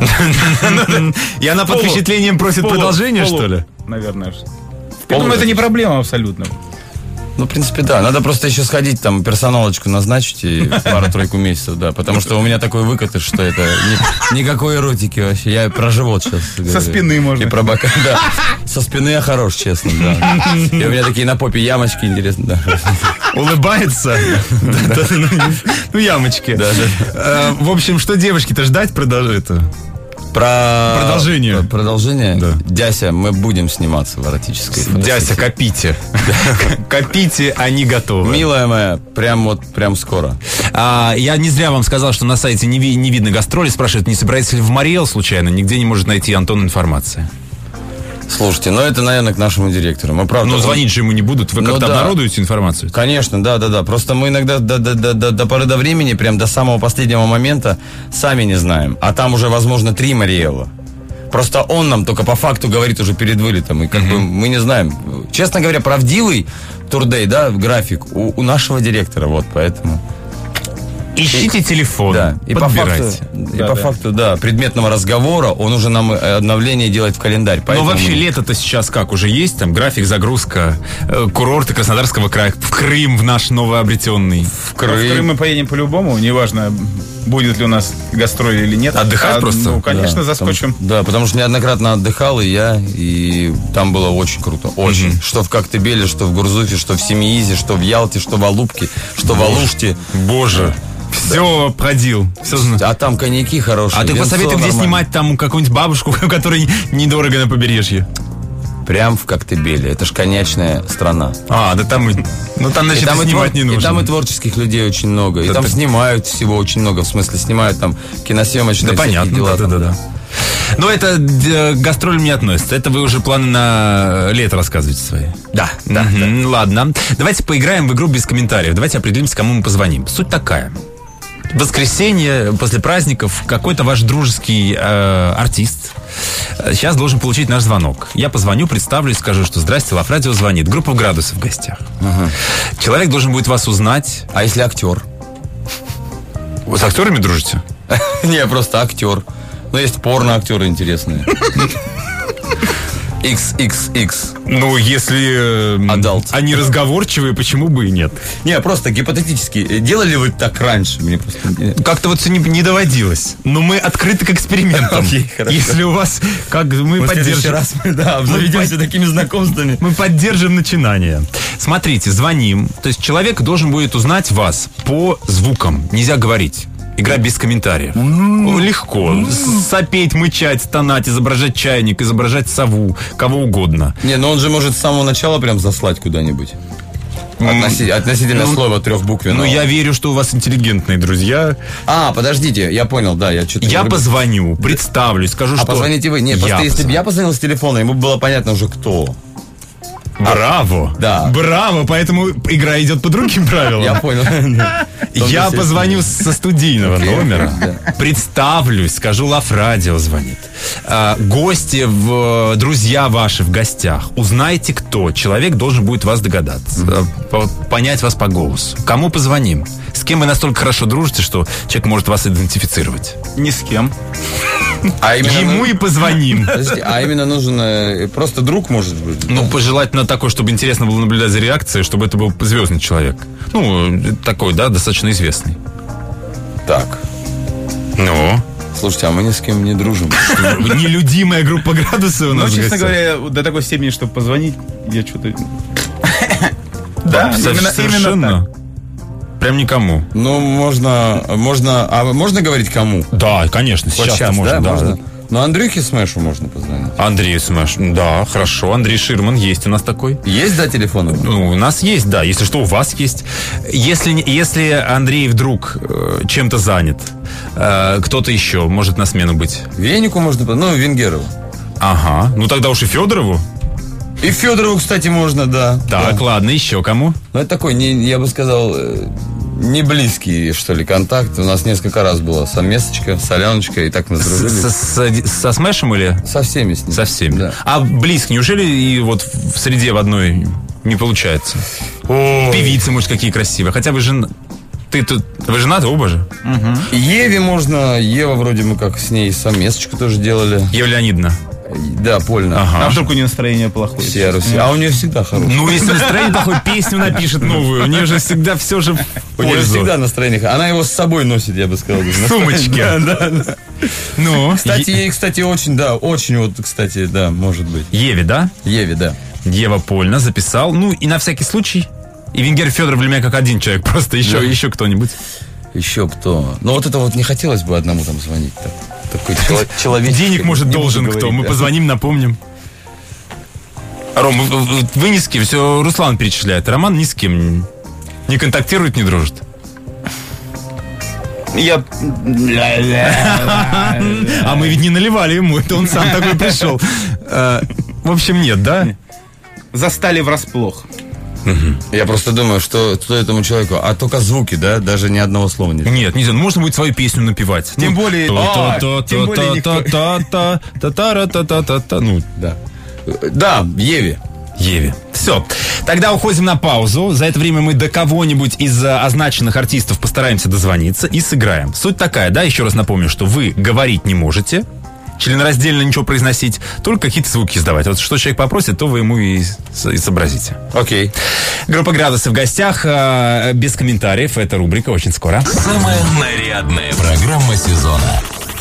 Speaker 3: И она под
Speaker 4: Полу-
Speaker 3: впечатлением просит
Speaker 4: полу-
Speaker 3: продолжения,
Speaker 4: полу,
Speaker 3: что ли?
Speaker 4: Наверное. Я думаю, это не проблема абсолютно.
Speaker 5: Ну, в принципе, да. Надо просто еще сходить, там, персоналочку назначить и пару-тройку месяцев, да. Потому что у меня такой выкатыш, что это ни, никакой эротики вообще. Я про живот сейчас говорю.
Speaker 4: Со спины можно.
Speaker 5: И про бока, да. Со спины я хорош, честно, да. И у меня такие на попе ямочки, интересно, да.
Speaker 3: Улыбается? Ну, ямочки.
Speaker 5: Да, да.
Speaker 3: В общем, что девушки-то ждать продолжит?
Speaker 5: Про...
Speaker 3: Продолжение.
Speaker 5: Про- Продолжение?
Speaker 3: Да.
Speaker 5: Дяся, мы будем сниматься в эротической
Speaker 3: Дяся, копите. Копите, они готовы.
Speaker 5: Милая моя, прям вот, прям скоро.
Speaker 3: А, я не зря вам сказал, что на сайте не, ви- не видно гастроли. Спрашивают, не собираетесь ли в Мариэл случайно? Нигде не может найти Антон информации.
Speaker 5: Слушайте, ну это, наверное, к нашему директору. Мы, правда,
Speaker 3: Ну,
Speaker 5: он-
Speaker 3: звонить же ему не будут. Вы
Speaker 5: Ну
Speaker 3: как-то
Speaker 5: да.
Speaker 3: обнародуете информацию?
Speaker 5: Конечно, да, да, да. Просто мы иногда до, до, до, до, до поры до времени, прям до самого последнего момента, сами не знаем. А там уже, возможно, три Мариэла. Просто он нам только по факту говорит уже перед вылетом. И как бы мы не знаем. Честно говоря, правдивый турдей, да, график у, у нашего директора. Вот, поэтому...
Speaker 3: Ищите телефон,
Speaker 5: Да, и по, факту,
Speaker 3: подбирайте.
Speaker 5: и
Speaker 4: Да,
Speaker 5: по
Speaker 4: да.
Speaker 5: факту, да, предметного разговора он уже нам э, обновление делает в календарь.
Speaker 3: Но
Speaker 5: Поэтому
Speaker 3: вообще
Speaker 5: мы-
Speaker 3: лето-то сейчас как? Уже есть там график, загрузка, э, курорты Краснодарского края, в Крым, в наш новообретенный.
Speaker 5: в
Speaker 4: В Крым мы поедем по-любому, неважно, будет ли у нас гастроли или нет.
Speaker 3: Отдыхать
Speaker 4: А,
Speaker 3: просто?
Speaker 4: Ну, конечно,
Speaker 5: Да,
Speaker 4: заскочим.
Speaker 5: потому- да, потому что неоднократно отдыхал и я, и там было очень круто. Очень.
Speaker 3: Мгм.
Speaker 5: Что в Коктебеле, что в Гурзуфе, что в Семиизе, что в Ялте, что в Алупке, что в Алуште.
Speaker 3: Боже, все продил. Все зна-
Speaker 5: А там коньяки хорошие.
Speaker 3: А ты
Speaker 5: винцо
Speaker 3: посоветуй, где
Speaker 5: нормальное.
Speaker 3: снимать там какую-нибудь бабушку, которой недорого на побережье.
Speaker 5: Прям в Коктебеле. Это ж коньячная страна.
Speaker 3: А, да там, и- ну там, значит,
Speaker 5: и, там
Speaker 3: и
Speaker 5: и,
Speaker 3: снимать
Speaker 5: твор-
Speaker 3: не нужно.
Speaker 5: и там и творческих людей очень много. И
Speaker 3: Да
Speaker 5: там
Speaker 3: ты-
Speaker 5: снимают всего очень много. В смысле, снимают там киносъемочные
Speaker 3: Да
Speaker 5: всякие
Speaker 3: понятно,
Speaker 5: дела.
Speaker 3: да,
Speaker 5: там,
Speaker 3: да, да, да. Но это э, к гастролям не относится. Это вы уже планы на лето рассказываете свои.
Speaker 5: Да, да,
Speaker 3: Мгм, Ладно. Давайте поиграем в игру без комментариев. Давайте определимся, кому мы позвоним. Суть такая. Воскресенье, после праздников, какой-то ваш дружеский э, артист э, сейчас должен получить наш звонок. Я позвоню, представлюсь, скажу, что здрасте, Лав-Радио звонит. Группа «Градусы» в гостях. Человек должен будет вас узнать.
Speaker 5: А если актер?
Speaker 3: Вы с актерами дружите?
Speaker 5: Не, просто актер. Ну, есть порно-актеры интересные. икс икс икс.
Speaker 3: Ну, если э,
Speaker 5: Adult.
Speaker 3: они разговорчивые, почему бы и нет?
Speaker 5: Не, просто гипотетически. Делали вы так раньше? Мне просто...
Speaker 3: Как-то вот все не, не доводилось. Но мы открыты к экспериментам.
Speaker 5: Окей, хорошо.
Speaker 3: Если у вас, как мы
Speaker 5: В следующий
Speaker 3: поддержим,
Speaker 5: раз мы, да, обзаведемся такими знакомствами.
Speaker 3: мы поддержим начинание. Смотрите, звоним. То есть человек должен будет узнать вас по звукам. Нельзя говорить. Игра без комментариев. Легко. Сопеть, мычать, стонать, изображать чайник, изображать сову, кого угодно.
Speaker 5: Не, но он же может с самого начала прям заслать куда-нибудь. Относи- относительно
Speaker 3: Ну,
Speaker 5: слова трехбуквенного.
Speaker 3: Ну, я верю, что у вас интеллигентные друзья.
Speaker 5: А, подождите, я понял, да, я что-то...
Speaker 3: Я позвоню, представлюсь, скажу,
Speaker 5: А
Speaker 3: что...
Speaker 5: позвоните вы. Не, просто
Speaker 3: Я
Speaker 5: если бы
Speaker 3: позвоню.
Speaker 5: я позвонил с телефона, ему было понятно уже кто.
Speaker 3: Браво!
Speaker 5: Да.
Speaker 3: Браво! Поэтому игра идет по другим правилам.
Speaker 5: Я понял.
Speaker 3: Я позвоню со студийного
Speaker 5: Окей,
Speaker 3: номера,
Speaker 5: да.
Speaker 3: представлюсь, скажу, Лав-Радио звонит. А, гости, в, друзья ваши в гостях, узнайте, кто. Человек должен будет вас догадаться, по- понять вас по голосу. Кому позвоним? С кем вы настолько хорошо дружите, что человек может вас идентифицировать?
Speaker 4: Ни с кем.
Speaker 5: А именно,
Speaker 3: Ему и позвоним.
Speaker 5: Подожди, а именно нужен э, просто друг, может быть?
Speaker 3: Ну, пожелательно такой, чтобы интересно было наблюдать за реакцией, чтобы это был звездный человек. Ну, такой, да, достаточно известный.
Speaker 5: Так.
Speaker 3: Ну?
Speaker 5: Слушайте, а мы ни с кем не дружим.
Speaker 3: Нелюдимая группа «Градусы» у
Speaker 4: Ну,
Speaker 3: нас в
Speaker 4: честно
Speaker 3: гостях.
Speaker 4: говоря, до такой степени, чтобы позвонить, я что-то... Да,
Speaker 3: Со-
Speaker 4: именно,
Speaker 3: совершенно.
Speaker 4: именно так.
Speaker 3: Прям никому.
Speaker 5: Ну, можно, можно, а можно говорить кому?
Speaker 3: Да, конечно,
Speaker 5: Вот
Speaker 3: сейчас,
Speaker 5: сейчас,
Speaker 3: можно,
Speaker 5: да,
Speaker 3: да.
Speaker 5: можно? Ну, Андрюхе Смэшу можно позвонить.
Speaker 3: Андрей Смэш, да, хорошо. Андрей Ширман есть у нас такой.
Speaker 5: Есть, да, телефон?
Speaker 3: Ну, у нас есть, да. Если что, у вас есть. Если, не- если Андрей вдруг э, чем-то занят, э, кто-то еще может на смену быть.
Speaker 5: Венику можно, по- ну, Венгерову.
Speaker 3: Ага. Ну тогда уж и Федорову.
Speaker 5: И Федорову, кстати, можно, да.
Speaker 3: Так,
Speaker 5: Да.
Speaker 3: ладно, еще кому?
Speaker 5: Ну, это такой, не, я бы сказал, э, не близкий, что ли, контакт. У нас несколько раз было совместочка, соляночка, и так мы
Speaker 3: С-
Speaker 5: сдружились.
Speaker 3: Со, со- со Смэшем или
Speaker 5: Со всеми с ним.
Speaker 3: со всеми?
Speaker 5: Да.
Speaker 3: А близко, неужели и вот в среде в одной не получается? Певицы, может, какие красивые. Хотя вы жена... Ты тут... Вы женаты оба же?
Speaker 5: Еве можно, Ева вроде мы как с ней совместочку тоже делали.
Speaker 3: Ева Леонидовна.
Speaker 5: Да, Польна.
Speaker 3: Ага.
Speaker 4: А вдруг у нее настроение плохое?
Speaker 5: Все Руси. А у нее всегда хорошее.
Speaker 3: Ну, если настроение плохое, песню напишет новую. У нее же всегда все же в
Speaker 5: У нее
Speaker 3: пользу.
Speaker 5: всегда настроение. Она его с собой носит, я бы сказал.
Speaker 3: В сумочке.
Speaker 5: Да, да, да.
Speaker 3: Ну,
Speaker 5: Кстати, ей, кстати, очень, да, очень вот, кстати, да, может быть.
Speaker 3: Еве, да?
Speaker 5: Еве, да.
Speaker 3: Ева Польна записал. Ну, и на всякий случай. И Венгер Федоров для меня как один человек. Просто еще,
Speaker 5: Да.
Speaker 3: еще кто-нибудь.
Speaker 5: Еще кто? Ну, вот это вот не хотелось бы одному там звонить. Так. Такой чело- человечек.
Speaker 3: Денег, может,
Speaker 5: Не буду
Speaker 3: должен кто.
Speaker 5: говорить,
Speaker 3: Мы
Speaker 5: да.
Speaker 3: позвоним, напомним. Ром, вы, вы- вы ни с кем. Все Руслан перечисляет. Роман ни с кем не контактирует, не дружит.
Speaker 4: Я...
Speaker 3: А мы ведь не наливали ему. Это он сам такой пришел. Э, В общем, нет, да?
Speaker 4: Застали врасплох.
Speaker 5: Я просто думаю, что, что этому человеку, а только звуки, да, даже ни одного слова не.
Speaker 3: Нет, нельзя. Ну, можно будет свою песню напевать.
Speaker 4: Тем более- А, тем более никто-
Speaker 3: та-та-та-та-та-та-та-та-та-та. Ну,
Speaker 5: Да. Да, Еве.
Speaker 3: Еве. Все. Тогда уходим на паузу. За это время мы до кого-нибудь из э, означенных артистов постараемся дозвониться и сыграем. Суть такая, да, еще раз напомню, что вы говорить не можете, членораздельно ничего произносить, только какие-то звуки издавать. Вот что человек попросит, то вы ему и, с- и сообразите.
Speaker 5: Окей.
Speaker 3: Группа «Градусы» в гостях, э, без комментариев. Это рубрика очень скоро.
Speaker 1: Самая нарядная программа сезона.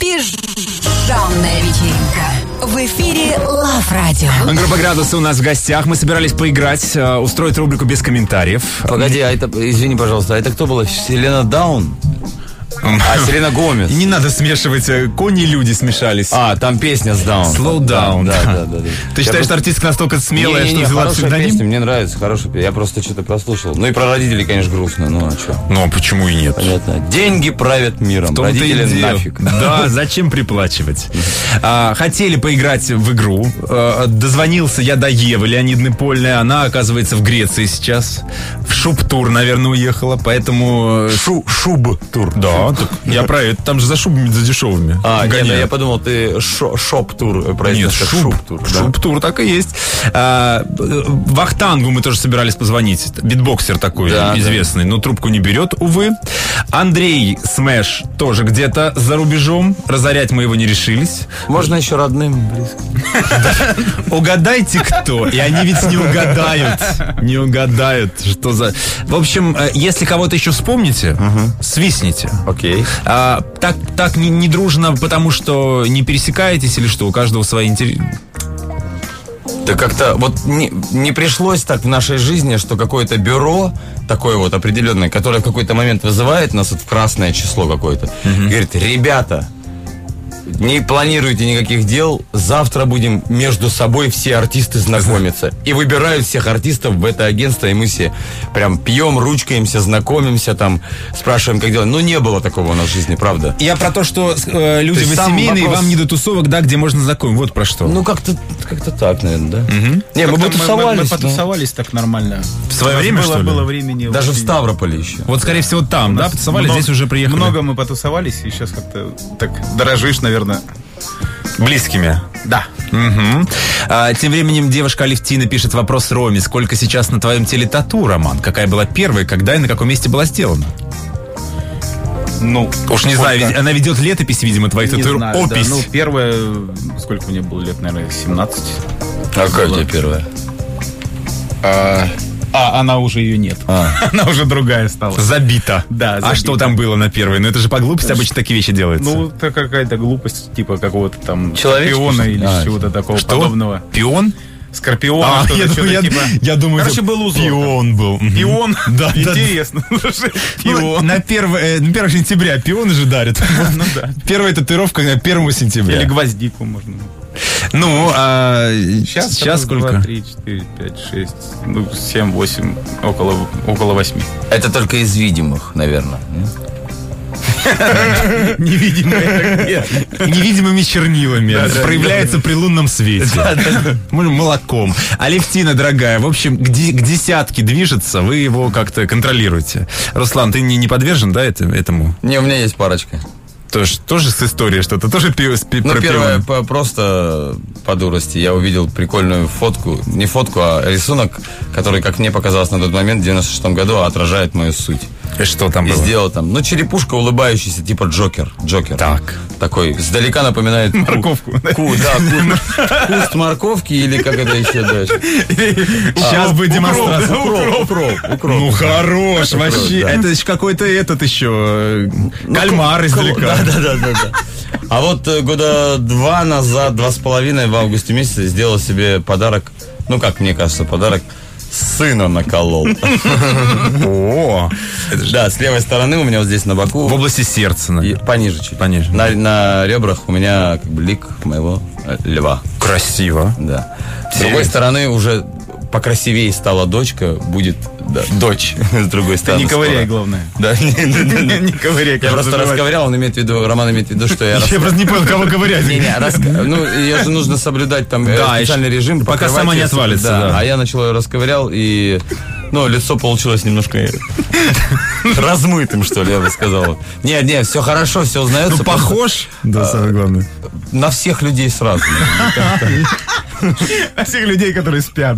Speaker 2: Пижамная вечеринка. В эфире Love Radio.
Speaker 3: Группа «Градусы» у нас в гостях. Мы собирались поиграть, э, устроить рубрику без комментариев.
Speaker 5: Погоди, а это, извини, пожалуйста, а это кто была? Селена Даун? А, Селена Гомес.
Speaker 3: И не надо смешивать, э, кони и люди смешались.
Speaker 5: А, там песня с Даун.
Speaker 3: Slow down.
Speaker 5: Да, да, да. да.
Speaker 3: Ты считаешь, что артистка настолько смелая,
Speaker 5: Не-не-не,
Speaker 3: что взяла
Speaker 5: хорошая
Speaker 3: псевдоним?
Speaker 5: песня, мне нравится, хорошая песня. Я просто что-то прослушал. Ну и про родителей, конечно, грустно, ну а что?
Speaker 3: Ну, а почему и нет?
Speaker 5: Понятно. Деньги правят миром,
Speaker 3: В том-то и
Speaker 5: родители
Speaker 3: дело.
Speaker 5: нафиг.
Speaker 3: Да, зачем приплачивать? А, хотели поиграть в игру. А, дозвонился я до Евы Леонидны Польной. Она, оказывается, в Греции сейчас. В шуб-тур, наверное, уехала. Поэтому...
Speaker 5: Шу, шуб-тур.
Speaker 3: Да, так я про это. Там же за шубами, за дешевыми.
Speaker 5: А, нет,
Speaker 3: гоняют.
Speaker 5: я подумал, ты шо- шоп-тур
Speaker 3: Нет,
Speaker 5: произнес. как
Speaker 3: шуб,
Speaker 5: шуб-тур. да.
Speaker 3: шуб-тур так и есть. А, э, Вахтангу мы тоже собирались позвонить. Битбоксер такой
Speaker 5: Да,
Speaker 3: известный, но трубку не берет, увы. Андрей Смэш тоже где-то за рубежом. Разорять мы его не решились.
Speaker 5: Можно еще родным, близким.
Speaker 3: Угадайте, кто. И они ведь не угадают. Не угадают, что за... В общем, э, если кого-то еще вспомните, свистните.
Speaker 5: Окей.
Speaker 3: А, так так не, не дружно, потому что не пересекаетесь или что? У каждого свои интересы.
Speaker 5: Да как-то вот не, не пришлось так в нашей жизни, что какое-то бюро такое вот определенное, которое в какой-то момент вызывает нас вот в красное число какое-то, говорит, ребята, не планируйте никаких дел, завтра будем между собой все артисты знакомиться. И выбирают всех артистов в это агентство, и мы все прям пьем, ручкаемся, знакомимся, там, спрашиваем, как дела. Ну, не было такого у нас в жизни, правда.
Speaker 3: Я про то, что э, люди
Speaker 5: То есть
Speaker 3: вы
Speaker 5: сам
Speaker 3: семейные,
Speaker 5: вопрос-
Speaker 3: вам не до тусовок, да, где можно знакомить. Вот про что.
Speaker 5: Ну, как-то как-то так, наверное, да? Не, мы
Speaker 4: Как-то
Speaker 5: бы тусовались.
Speaker 4: Мы,
Speaker 5: но-
Speaker 4: потусовались так нормально.
Speaker 3: В свое
Speaker 4: У нас
Speaker 3: время,
Speaker 4: было,
Speaker 3: что ли?
Speaker 4: было времени.
Speaker 5: Даже в
Speaker 4: очень-
Speaker 5: Ставрополе еще.
Speaker 3: Вот, скорее всего, там, да, потусовали,
Speaker 4: Много-
Speaker 3: здесь уже приехали.
Speaker 4: Много мы потусовались, и сейчас как-то так дорожишь, наверное.
Speaker 3: Близкими.
Speaker 4: Да.
Speaker 3: Мгм. А, тем временем девушка Алевтина пишет вопрос Роме. Сколько сейчас на твоем теле тату, Роман? Какая была первая, когда и на каком месте была сделана?
Speaker 4: Ну,
Speaker 3: Уж не знаю, ведь она ведет летопись, видимо, твоих
Speaker 4: не
Speaker 3: татуировок.
Speaker 4: знаю, да.
Speaker 3: Опись.
Speaker 4: Ну, первое, сколько мне было лет, наверное, семнадцать.
Speaker 5: А какая у тебя первая?
Speaker 4: А, а, она уже ее нет. Она уже другая стала.
Speaker 3: Забита.
Speaker 4: Да,
Speaker 3: А
Speaker 4: забита.
Speaker 3: что там было на первой? Ну это же по глупости обычно такие вещи делаются.
Speaker 4: Ну, это какая-то глупость, типа какого-то там
Speaker 5: Человечки,
Speaker 4: скорпиона
Speaker 5: что ли?
Speaker 4: или
Speaker 5: А,
Speaker 4: чего-то такого
Speaker 3: что?
Speaker 4: подобного.
Speaker 3: Пион?
Speaker 4: Скорпиона,
Speaker 3: А,
Speaker 4: что-то,
Speaker 3: я,
Speaker 4: что-то
Speaker 3: думаю, я,
Speaker 4: типа...
Speaker 3: я думаю,
Speaker 4: Короче,
Speaker 3: это
Speaker 4: был узор.
Speaker 3: Пион был. Мгм.
Speaker 4: Пион?
Speaker 3: Да, да.
Speaker 4: Интересно.
Speaker 3: Ну,
Speaker 4: Пион.
Speaker 3: на первое, на первое сентября пионы же дарят.
Speaker 4: Ну да.
Speaker 3: Первая татуировка на первое сентября.
Speaker 4: Или гвоздику можно.
Speaker 3: Ну, а
Speaker 4: Сейчас,
Speaker 3: сейчас сколько?
Speaker 4: два, три, четыре, пять, шесть, ну, семь, восемь, около, около восьми.
Speaker 5: Это только из видимых, наверное.
Speaker 4: Невидимые.
Speaker 3: Невидимыми чернилами. Проявляется при лунном свете. Может, молоком. Алевтина, дорогая, в общем, к, ди- к десятке движется, вы его как-то контролируете. Руслан, ты не, не подвержен, да, это- этому?
Speaker 5: Не, у меня есть парочка.
Speaker 3: Тоже, тоже с историей что-то? Тоже пи- с пи-
Speaker 5: Ну,
Speaker 3: про
Speaker 5: первое,
Speaker 3: пион?
Speaker 5: по- просто по дурости. Я увидел прикольную фотку, не фотку, а рисунок, который, как мне показалось на тот момент, в девяносто шестом году, отражает мою суть.
Speaker 3: И что там
Speaker 5: И
Speaker 3: было?
Speaker 5: сделал там, ну, черепушка улыбающаяся, типа Джокер. Джокер.
Speaker 3: Так.
Speaker 5: Такой, издалека напоминает... ку-
Speaker 4: Морковку.
Speaker 5: Ку, да, ку- куст морковки или как это еще дальше?
Speaker 3: Сейчас будет демонстрация.
Speaker 5: Укроп, укроп, укроп.
Speaker 3: Ну, хорош, вообще.
Speaker 5: да.
Speaker 3: Это еще какой-то этот еще э, кальмар издалека.
Speaker 5: Да, да, да, да, да. А вот э, года два назад, два с половиной, в августе месяце, сделал себе подарок, ну, как мне кажется, подарок, сына наколол.
Speaker 3: О, это же
Speaker 5: Да, с левой стороны у меня вот здесь на боку.
Speaker 3: в области сердца.
Speaker 5: И
Speaker 3: наверное.
Speaker 5: пониже чуть.
Speaker 3: Пониже.
Speaker 5: На, на ребрах у меня как бы лик моего э, льва.
Speaker 3: Красиво.
Speaker 5: Да. С другой стороны уже покрасивее стала дочка, будет да, дочь. С другой стороны.
Speaker 4: Не ковыряй,
Speaker 5: скоро.
Speaker 4: главное.
Speaker 5: Да, не, не, не, не.
Speaker 4: Не ковыряй.
Speaker 5: Я просто расковырял, он имеет в виду, Роман имеет в виду, что я
Speaker 3: Я просто не понял, кого ковырять.
Speaker 5: Не, не, рас... ну, ее же нужно соблюдать там э,
Speaker 3: Да,
Speaker 5: специальный
Speaker 3: еще-
Speaker 5: режим.
Speaker 3: пока
Speaker 5: покрывать
Speaker 3: сама не
Speaker 5: её,
Speaker 3: отвалится, да.
Speaker 5: А я начал ее расковырял, и, ну, лицо получилось немножко размытым, что ли, я бы сказал. Не, не, все хорошо, все узнается.
Speaker 3: Ну, похож. Да, самое главное.
Speaker 5: На всех людей сразу.
Speaker 4: На всех людей, которые спят.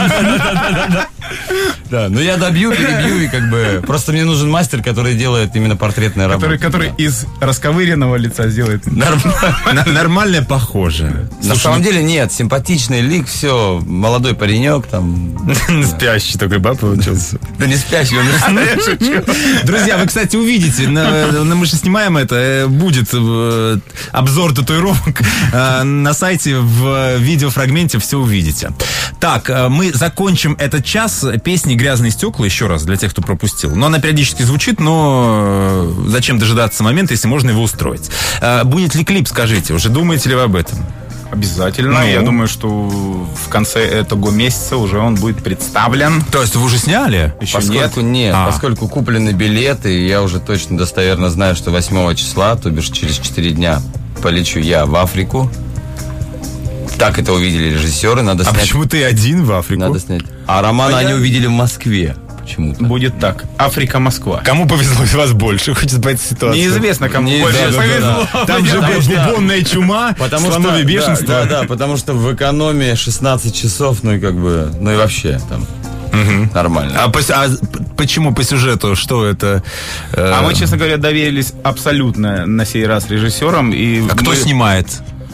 Speaker 5: Да, ну я добью, перебью, и как бы... Просто мне нужен мастер, который делает именно портретные
Speaker 4: Который,
Speaker 5: работы.
Speaker 4: который из расковыренного лица сделает.
Speaker 5: Нормально.
Speaker 3: Нормальное похоже.
Speaker 5: На самом деле нет, симпатичный лик, все, молодой паренек там.
Speaker 3: Спящий такой, ба, получился.
Speaker 5: Да не спящий, он
Speaker 3: Друзья, вы, кстати, увидите, на, на- мы же снимаем это, э, будет э, обзор татуировок э, на сайте, в видеофрагменте все увидите. Так, э, мы закончим этот час песни «Грязные стекла», еще раз, для тех, кто пропустил. Но она периодически звучит, но э, зачем дожидаться момента, если можно его устроить. Э, будет ли клип, скажите, уже думаете ли вы об этом?
Speaker 4: Обязательно.
Speaker 3: Ну.
Speaker 4: Я думаю, что в конце этого месяца уже он будет представлен.
Speaker 3: То есть вы уже сняли?
Speaker 4: Еще
Speaker 5: Поскольку
Speaker 4: нет.
Speaker 5: нет,
Speaker 3: А.
Speaker 5: поскольку куплены билеты, я уже точно достоверно знаю, что восьмого числа, то бишь через четыре дня, полечу я в Африку. Так это увидели режиссеры, надо
Speaker 3: А
Speaker 5: снять.
Speaker 3: почему ты один в Африку?
Speaker 5: Надо снять. А Романа
Speaker 4: А
Speaker 5: они
Speaker 4: я-
Speaker 5: увидели в Москве почему-то.
Speaker 4: Будет так. Африка, Москва.
Speaker 3: Кому повезло из вас больше? Хочется по этой ситуации.
Speaker 4: Неизвестно, кому
Speaker 5: Не-
Speaker 4: больше
Speaker 5: да, да,
Speaker 4: повезло.
Speaker 5: да.
Speaker 3: Там же
Speaker 5: Потому что-
Speaker 3: бубонная чума,
Speaker 5: Потому что,
Speaker 3: слоновье бешенство.
Speaker 5: Да, да, да, потому что в экономии шестнадцать часов, ну и как бы, ну и вообще там нормально.
Speaker 3: А, по, а почему по сюжету? Что это? э,
Speaker 4: А мы, честно говоря, доверились абсолютно на сей раз режиссерам. И
Speaker 3: а кто
Speaker 4: мы-
Speaker 3: снимает?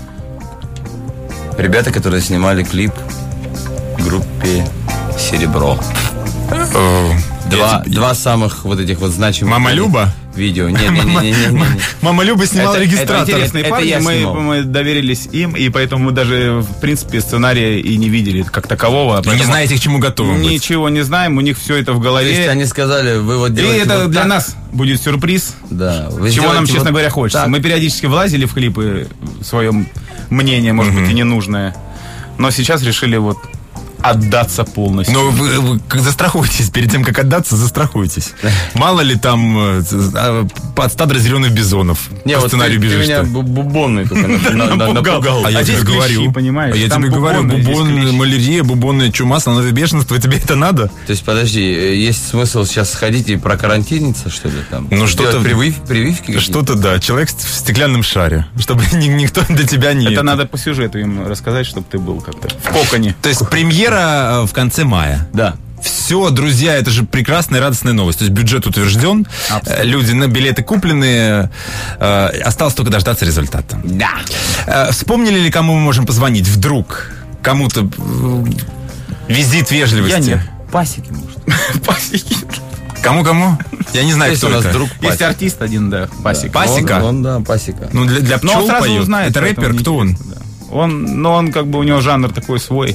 Speaker 5: Ребята, которые снимали клип группе «Серебро».
Speaker 3: Э,
Speaker 5: Два,
Speaker 3: я тебе-
Speaker 5: два самых вот этих вот значимых...
Speaker 3: Мама Люба?
Speaker 5: Видео. Не-не-не-не.
Speaker 3: Мама Люба снимала
Speaker 5: Это-
Speaker 3: регистратор.
Speaker 5: это
Speaker 4: Интересные
Speaker 5: Это
Speaker 4: парни,
Speaker 5: я
Speaker 4: мы,
Speaker 5: снимал.
Speaker 4: мы доверились им, и поэтому мы даже, в принципе, сценария и не видели как такового.
Speaker 3: Вы не
Speaker 4: поэтому
Speaker 3: знаете, к чему готовы быть.
Speaker 4: Ничего не знаем, у них все это в
Speaker 5: То
Speaker 4: голове.
Speaker 5: есть они сказали, вы вот
Speaker 4: И
Speaker 5: делаете
Speaker 4: это
Speaker 5: вот
Speaker 4: для
Speaker 5: так.
Speaker 4: нас будет сюрприз,
Speaker 5: Да. Вы
Speaker 4: чего нам,
Speaker 5: сделаете
Speaker 4: честно
Speaker 5: вот
Speaker 4: говоря, хочется.
Speaker 5: так.
Speaker 4: Мы периодически влазили в клипы, свое мнение, может быть, и ненужное. Но сейчас решили вот отдаться полностью.
Speaker 3: Но вы, вы как застрахуйтесь, перед тем, как отдаться, застрахуйтесь. Мало ли там э, э, под стадо зеленых бизонов
Speaker 5: Не,
Speaker 3: по
Speaker 5: вот
Speaker 3: сценарию
Speaker 5: ты, ты
Speaker 3: бежишь.
Speaker 5: меня бу- бубонный только на- на- напугал.
Speaker 3: А я
Speaker 4: А здесь
Speaker 3: тебе
Speaker 4: клещи,
Speaker 3: говорю,
Speaker 4: понимаешь?
Speaker 3: а я
Speaker 4: Там
Speaker 3: тебе говорю,
Speaker 4: бубоны, здесь
Speaker 3: бубон,
Speaker 4: клещи.
Speaker 3: малярия, бубонная чума, слоновье бешенство, тебе это надо?
Speaker 5: То есть, подожди, э, есть смысл сейчас сходить и прокарантиниться, что ли, там?
Speaker 3: Ну, что-то-
Speaker 5: Сделать привив- прививки какие-то?
Speaker 3: Что-то, да, человек в стеклянном шаре, чтобы ни- никто до тебя не...
Speaker 4: Это надо по сюжету им рассказать, чтобы ты был как-то в коконе.
Speaker 3: То есть премьера э, в конце мая.
Speaker 5: Да.
Speaker 3: Все, друзья, это же прекрасная, радостная новость. То есть бюджет утвержден, э, люди на билеты куплены, э, осталось только дождаться результата.
Speaker 5: Да.
Speaker 3: Э, вспомнили ли, кому мы можем позвонить? Вдруг кому-то э, визит вежливости?
Speaker 4: Я нет.
Speaker 5: Пасеки, может.
Speaker 4: Пасеки.
Speaker 3: Кому-кому? Я не знаю,
Speaker 5: Есть
Speaker 3: кто
Speaker 5: у нас
Speaker 3: это.
Speaker 5: друг
Speaker 4: Есть
Speaker 5: Пасека.
Speaker 4: артист один, да, Пасека.
Speaker 3: Пасека?
Speaker 5: Он, он, да, пасека.
Speaker 3: Ну, для, для
Speaker 4: Но
Speaker 3: пчел
Speaker 4: он сразу
Speaker 3: поет.
Speaker 4: узнает.
Speaker 3: Это
Speaker 4: поэтому
Speaker 3: рэпер, кто он?
Speaker 4: неинтересно, да. Он, ну, он как бы, у него жанр такой свой.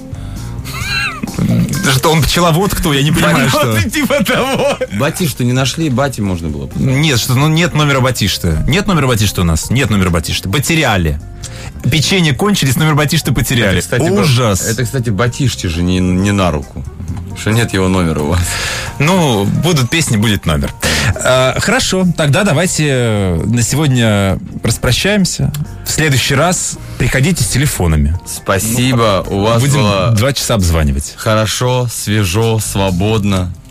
Speaker 3: Что, он пчеловод кто? Я не понимаю, что...
Speaker 4: Типа того.
Speaker 5: Батишту не нашли, бати можно было позвонить.
Speaker 3: Нет, что, ну нет номера Батишты. Нет номера Батишты у нас. Нет номера Батишты. Потеряли. Печенье кончились, номер Батишты потеряли.
Speaker 5: Это, кстати,
Speaker 3: Ужас.
Speaker 5: ба- Это, кстати, Батиште же не, не на руку. Что нет его номера у вас.
Speaker 3: Ну, будут песни, будет номер. Э, хорошо, тогда давайте э, на сегодня распрощаемся. В следующий раз приходите с телефонами.
Speaker 5: Спасибо, у вас
Speaker 3: Будем
Speaker 5: было
Speaker 3: два часа обзванивать.
Speaker 5: хорошо, свежо, свободно.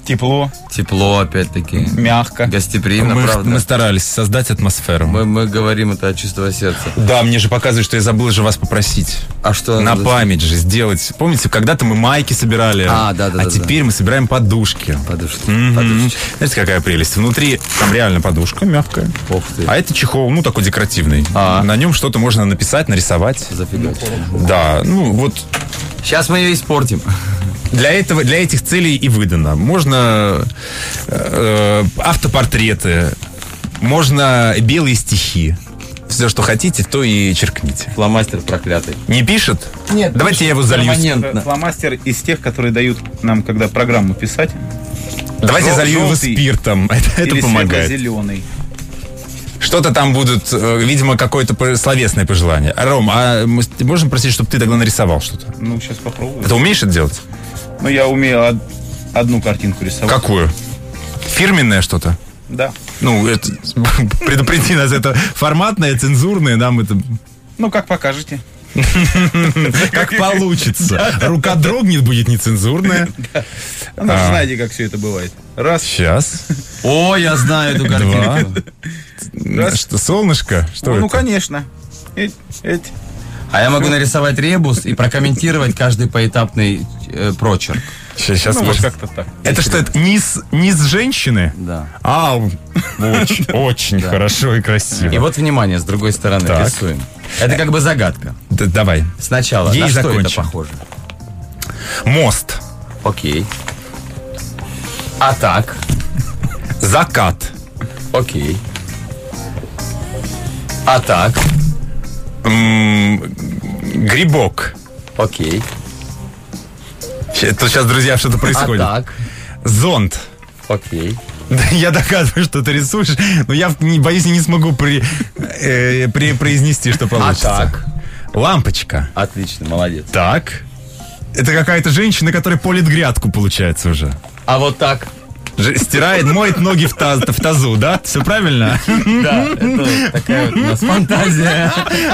Speaker 4: Тепло,
Speaker 5: Тепло, опять-таки.
Speaker 4: мягко.
Speaker 5: Гостеприимно,
Speaker 3: Мы,
Speaker 5: правда.
Speaker 3: мы старались создать атмосферу.
Speaker 5: Мы, мы говорим это от чистого сердца.
Speaker 3: Да, мне же показывают, что я забыл же вас попросить.
Speaker 5: А что
Speaker 3: На
Speaker 5: надо
Speaker 3: память же сделать. Помните, когда-то мы майки собирали,
Speaker 5: А, да, да,
Speaker 3: а
Speaker 5: да,
Speaker 3: теперь
Speaker 5: да.
Speaker 3: мы собираем подушки.
Speaker 5: Подушки.
Speaker 3: Мгм.
Speaker 5: Подушечки.
Speaker 3: Знаете, какая прелесть? Внутри там реально подушка мягкая.
Speaker 5: Ух ты.
Speaker 3: А это чехол, ну, такой декоративный.
Speaker 5: А.
Speaker 3: На нем что-то можно написать, нарисовать.
Speaker 5: Зафигачили.
Speaker 3: Да, ну вот
Speaker 5: Сейчас мы ее испортим.
Speaker 3: для этого, для этих целей и выдано. Можно э, автопортреты, можно белые стихи. Все, что хотите, то и черкните.
Speaker 5: Фломастер проклятый.
Speaker 3: Не пишет?
Speaker 5: Нет,
Speaker 3: Давайте я его залью.
Speaker 5: перманентно.
Speaker 4: Фломастер из тех, которые дают нам, когда программу писать.
Speaker 3: Давайте я
Speaker 4: Жел-
Speaker 3: залью его
Speaker 4: желтый
Speaker 3: спиртом. Это, это
Speaker 4: или
Speaker 3: помогает.
Speaker 4: светло-зеленый.
Speaker 3: Что-то там будут, э, видимо, какое-то по- словесное пожелание. А, Ром, а мы с- можем просить, чтобы ты тогда нарисовал что-то?
Speaker 4: Ну, сейчас попробую.
Speaker 3: Ты умеешь это делать?
Speaker 4: Ну, я умею од- одну картинку рисовать.
Speaker 3: Какую? Фирменное что-то?
Speaker 4: Да.
Speaker 3: Ну, это, предупреди нас, это форматное, цензурное, нам это...
Speaker 4: Ну, как покажете.
Speaker 3: Как получится. Рука дрогнет, будет нецензурная.
Speaker 4: Ну,
Speaker 3: А.
Speaker 4: знаете, как все это бывает. Раз.
Speaker 3: Сейчас.
Speaker 5: О, я знаю эту
Speaker 3: Два.
Speaker 5: картинку.
Speaker 4: Раз.
Speaker 3: Что, солнышко? Что
Speaker 4: Ну,
Speaker 3: это?
Speaker 4: ну, конечно. Эть, эть.
Speaker 5: А я могу нарисовать ребус и прокомментировать каждый поэтапный э, прочерк.
Speaker 3: Сейчас, сейчас.
Speaker 4: Ну, вот как-то так.
Speaker 3: Это что, это низ, низ женщины?
Speaker 5: Да.
Speaker 3: А, очень, очень хорошо и красиво.
Speaker 5: И вот, внимание, с другой стороны
Speaker 3: Так.
Speaker 5: рисуем. Это как бы загадка.
Speaker 3: Д- давай.
Speaker 5: Сначала,
Speaker 3: Ей
Speaker 5: на что
Speaker 3: закончим.
Speaker 5: это похоже?
Speaker 3: Мост.
Speaker 5: Окей. А так?
Speaker 3: Закат.
Speaker 5: Окей. А так?
Speaker 3: М, Грибок.
Speaker 5: Окей.
Speaker 3: Ща- Тут сейчас, друзья, что-то происходит.
Speaker 5: А так?
Speaker 3: Зонт.
Speaker 5: Окей.
Speaker 3: Да, я догадываюсь, что ты рисуешь, но я не, боюсь, не смогу при, э, при- произнести, что получится.
Speaker 5: А так?
Speaker 3: Лампочка.
Speaker 5: Отлично, молодец.
Speaker 3: Так. Это какая-то женщина, которая полит грядку, получается, уже.
Speaker 5: А вот так?
Speaker 3: Ж- Стирает, моет ноги в, таз- в тазу, да? Все правильно?
Speaker 5: Да, это такая вот у нас фантазия.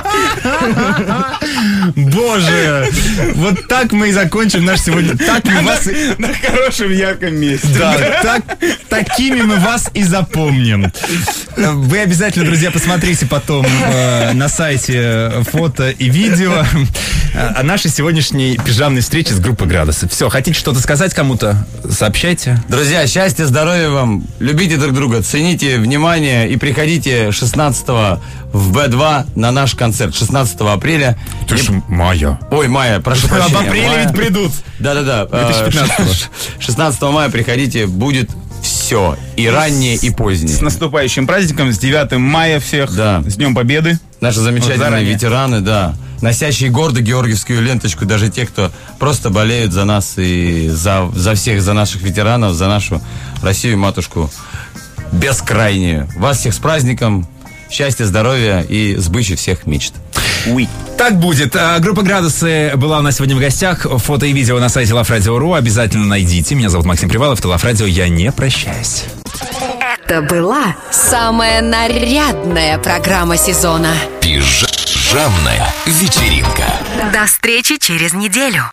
Speaker 3: Боже, вот так мы и закончим наш сегодня. Так мы вас... и-
Speaker 4: На хорошем ярком месте.
Speaker 3: Да, так, такими мы вас и запомним. Вы обязательно, друзья, посмотрите потом э, на сайте фото и видео о нашей сегодняшней пижамной встрече с группой «Градусы». Все, хотите что-то сказать кому-то? Сообщайте.
Speaker 5: Друзья, счастья, здоровья вам. Любите друг друга, цените внимание и приходите шестнадцатого в Бэ два на наш концерт. шестнадцатого апреля.
Speaker 3: Ты
Speaker 5: Не-
Speaker 3: ж мая.
Speaker 5: Ой, мая, прошу
Speaker 3: В
Speaker 5: прощения.
Speaker 3: апреле
Speaker 5: Мая.
Speaker 3: ведь придут.
Speaker 5: Да-да-да.
Speaker 3: две тысячи пятнадцатого.
Speaker 5: шестнадцатого мая приходите, будет все. И раннее, и
Speaker 4: С
Speaker 5: позднее.
Speaker 4: наступающим праздником, с девятым мая всех.
Speaker 5: Да.
Speaker 4: С Днем Победы.
Speaker 5: Наши замечательные
Speaker 4: Заранее.
Speaker 5: ветераны, да, носящие гордо георгиевскую ленточку, даже те, кто просто болеют за нас и за, за всех, за наших ветеранов, за нашу Россию, матушку бескрайнюю. Вас всех с праздником, счастья, здоровья и сбычи всех мечт.
Speaker 4: Уи.
Speaker 3: Так будет. А, Группа «Градусы» была у нас сегодня в гостях. Фото и видео на сайте LoveRadio точка ру. Обязательно найдите. Меня зовут Максим Привалов. Это LoveRadio. Я не прощаюсь.
Speaker 2: Это была самая нарядная программа сезона.
Speaker 1: Пижамная вечеринка.
Speaker 2: До встречи через неделю.